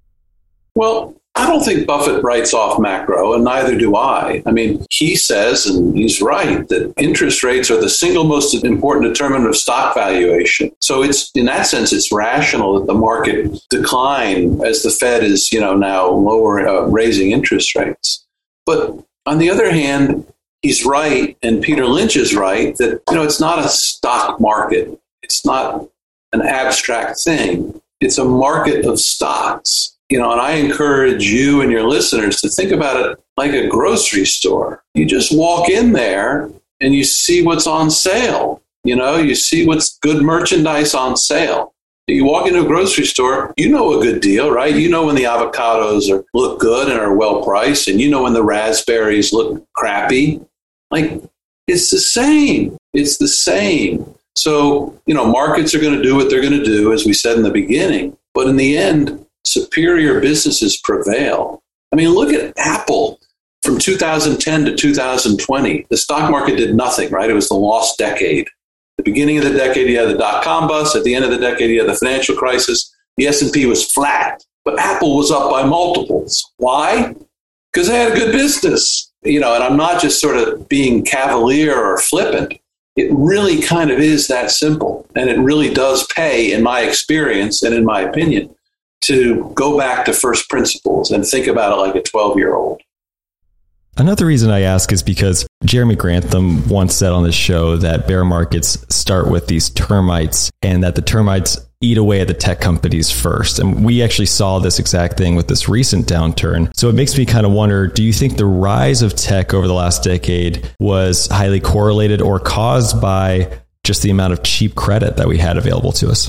C: Well, I don't think Buffett writes off macro, and neither do I. I mean, he says, and he's right, that interest rates are the single most important determinant of stock valuation. So it's, in that sense, it's rational that the market decline as the Fed is, you know, now lower, uh, raising interest rates. But on the other hand, he's right, and Peter Lynch is right, that, you know, it's not a stock market. It's not an abstract thing. It's a market of stocks. You know, and I encourage you and your listeners to think about it like a grocery store. You just walk in there and you see what's on sale. You know, you see what's good merchandise on sale. You walk into a grocery store, you know a good deal, right? You know when the avocados are look good and are well priced, and you know when the raspberries look crappy. Like, it's the same. It's the same. So, you know, markets are going to do what they're going to do, as we said in the beginning. But in the end, superior businesses prevail. I mean, look at Apple from two thousand ten to two thousand twenty. The stock market did nothing, right? It was the lost decade. At the beginning of the decade, you had the dot-com bust. At the end of the decade, you had the financial crisis. The S and P was flat, but Apple was up by multiples. Why? Because they had a good business. You know, and I'm not just sort of being cavalier or flippant. It really kind of is that simple. And it really does pay, in my experience and in my opinion, to go back to first principles and think about it like a twelve-year-old.
B: Another reason I ask is because Jeremy Grantham once said on this show that bear markets start with these termites, and that the termites eat away at the tech companies first. And we actually saw this exact thing with this recent downturn. So it makes me kind of wonder, do you think the rise of tech over the last decade was highly correlated or caused by just the amount of cheap credit that we had available to us?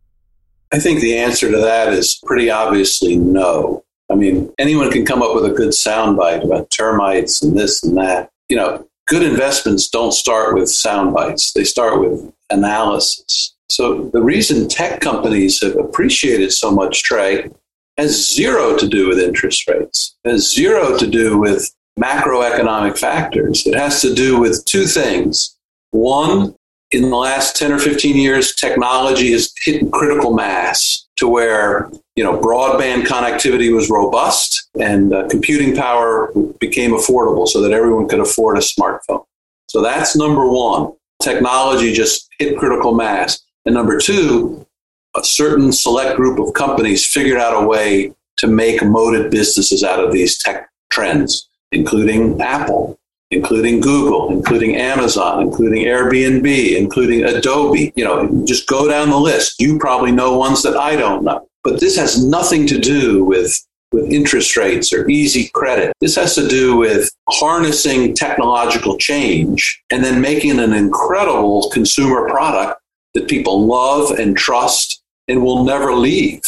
C: I think the answer to that is pretty obviously no. I mean, anyone can come up with a good soundbite about termites and this and that. You know, good investments don't start with sound bites. They start with analysis. So the reason tech companies have appreciated so much, Trey, has zero to do with interest rates. It has zero to do with macroeconomic factors. It has to do with two things. One, in the last ten or fifteen years, technology has hit critical mass to where, you know, broadband connectivity was robust and uh, computing power became affordable so that everyone could afford a smartphone. So that's number one. Technology just hit critical mass. And number two, a certain select group of companies figured out a way to make moated businesses out of these tech trends, including Apple. including Google, including Amazon, including Airbnb, including Adobe. You know, just go down the list. You probably know ones that I don't know. But this has nothing to do with, with interest rates or easy credit. This has to do with harnessing technological change and then making an incredible consumer product that people love and trust and will never leave.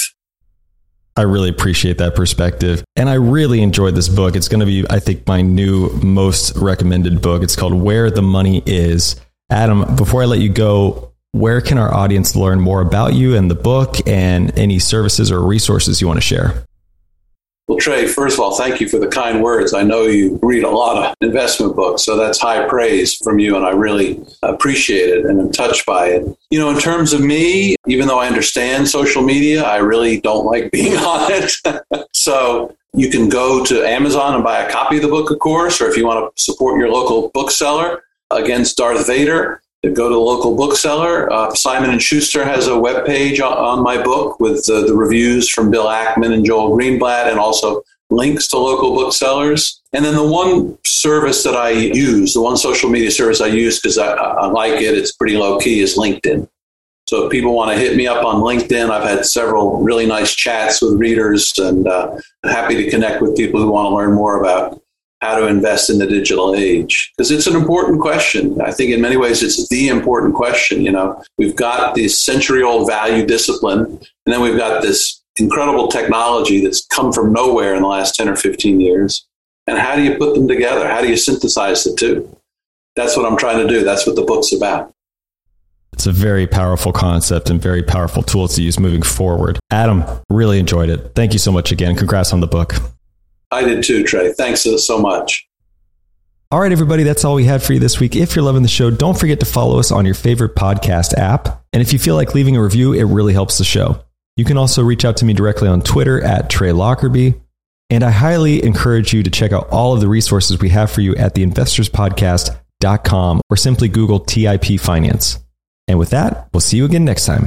B: I really appreciate that perspective. And I really enjoyed this book. It's going to be, I think, my new most recommended book. It's called Where the Money Is. Adam, before I let you go, where can our audience learn more about you and the book and any services or resources you want to share?
C: Well, Trey, first of all, thank you for the kind words. I know you read a lot of investment books, so that's high praise from you, and I really appreciate it and am touched by it. You know, in terms of me, even though I understand social media, I really don't like being on it. So you can go to Amazon and buy a copy of the book, of course, or if you want to support your local bookseller against Darth Vader, go to the local bookseller. Uh, Simon and Schuster has a webpage on, on my book with uh, the reviews from Bill Ackman and Joel Greenblatt, and also links to local booksellers. And then the one service that I use, the one social media service I use because I, I like it, it's pretty low key, is LinkedIn. So if people want to hit me up on LinkedIn, I've had several really nice chats with readers, and uh, happy to connect with people who want to learn more about how to invest in the digital age, because it's an important question. I think in many ways it's the important question. You know, we've got this century-old value discipline, and then we've got this incredible technology that's come from nowhere in the last ten or fifteen years. And how do you put them together? How do you synthesize the two? That's what I'm trying to do. That's what the book's about.
B: It's a very powerful concept and very powerful tool to use moving forward. Adam, really enjoyed it. Thank you so much again. Congrats on the book.
C: I did too, Trey. Thanks so much.
B: All right, everybody, that's all we had for you this week. If you're loving the show, don't forget to follow us on your favorite podcast app. And if you feel like leaving a review, it really helps the show. You can also reach out to me directly on Twitter at Trey Lockerbie. And I highly encourage you to check out all of the resources we have for you at the investors podcast dot com or simply Google T I P Finance. And with that, we'll see you again next time.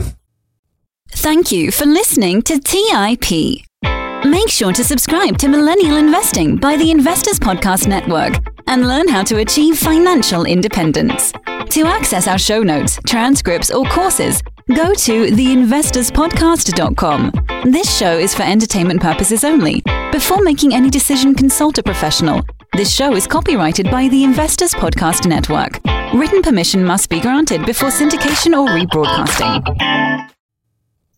A: Thank you for listening to T I P. Make sure to subscribe to Millennial Investing by the Investors Podcast Network and learn how to achieve financial independence. To access our show notes, transcripts, or courses, go to the investors podcast dot com. This show is for entertainment purposes only. Before making any decision, consult a professional. This show is copyrighted by the Investors Podcast Network. Written permission must be granted before syndication or rebroadcasting.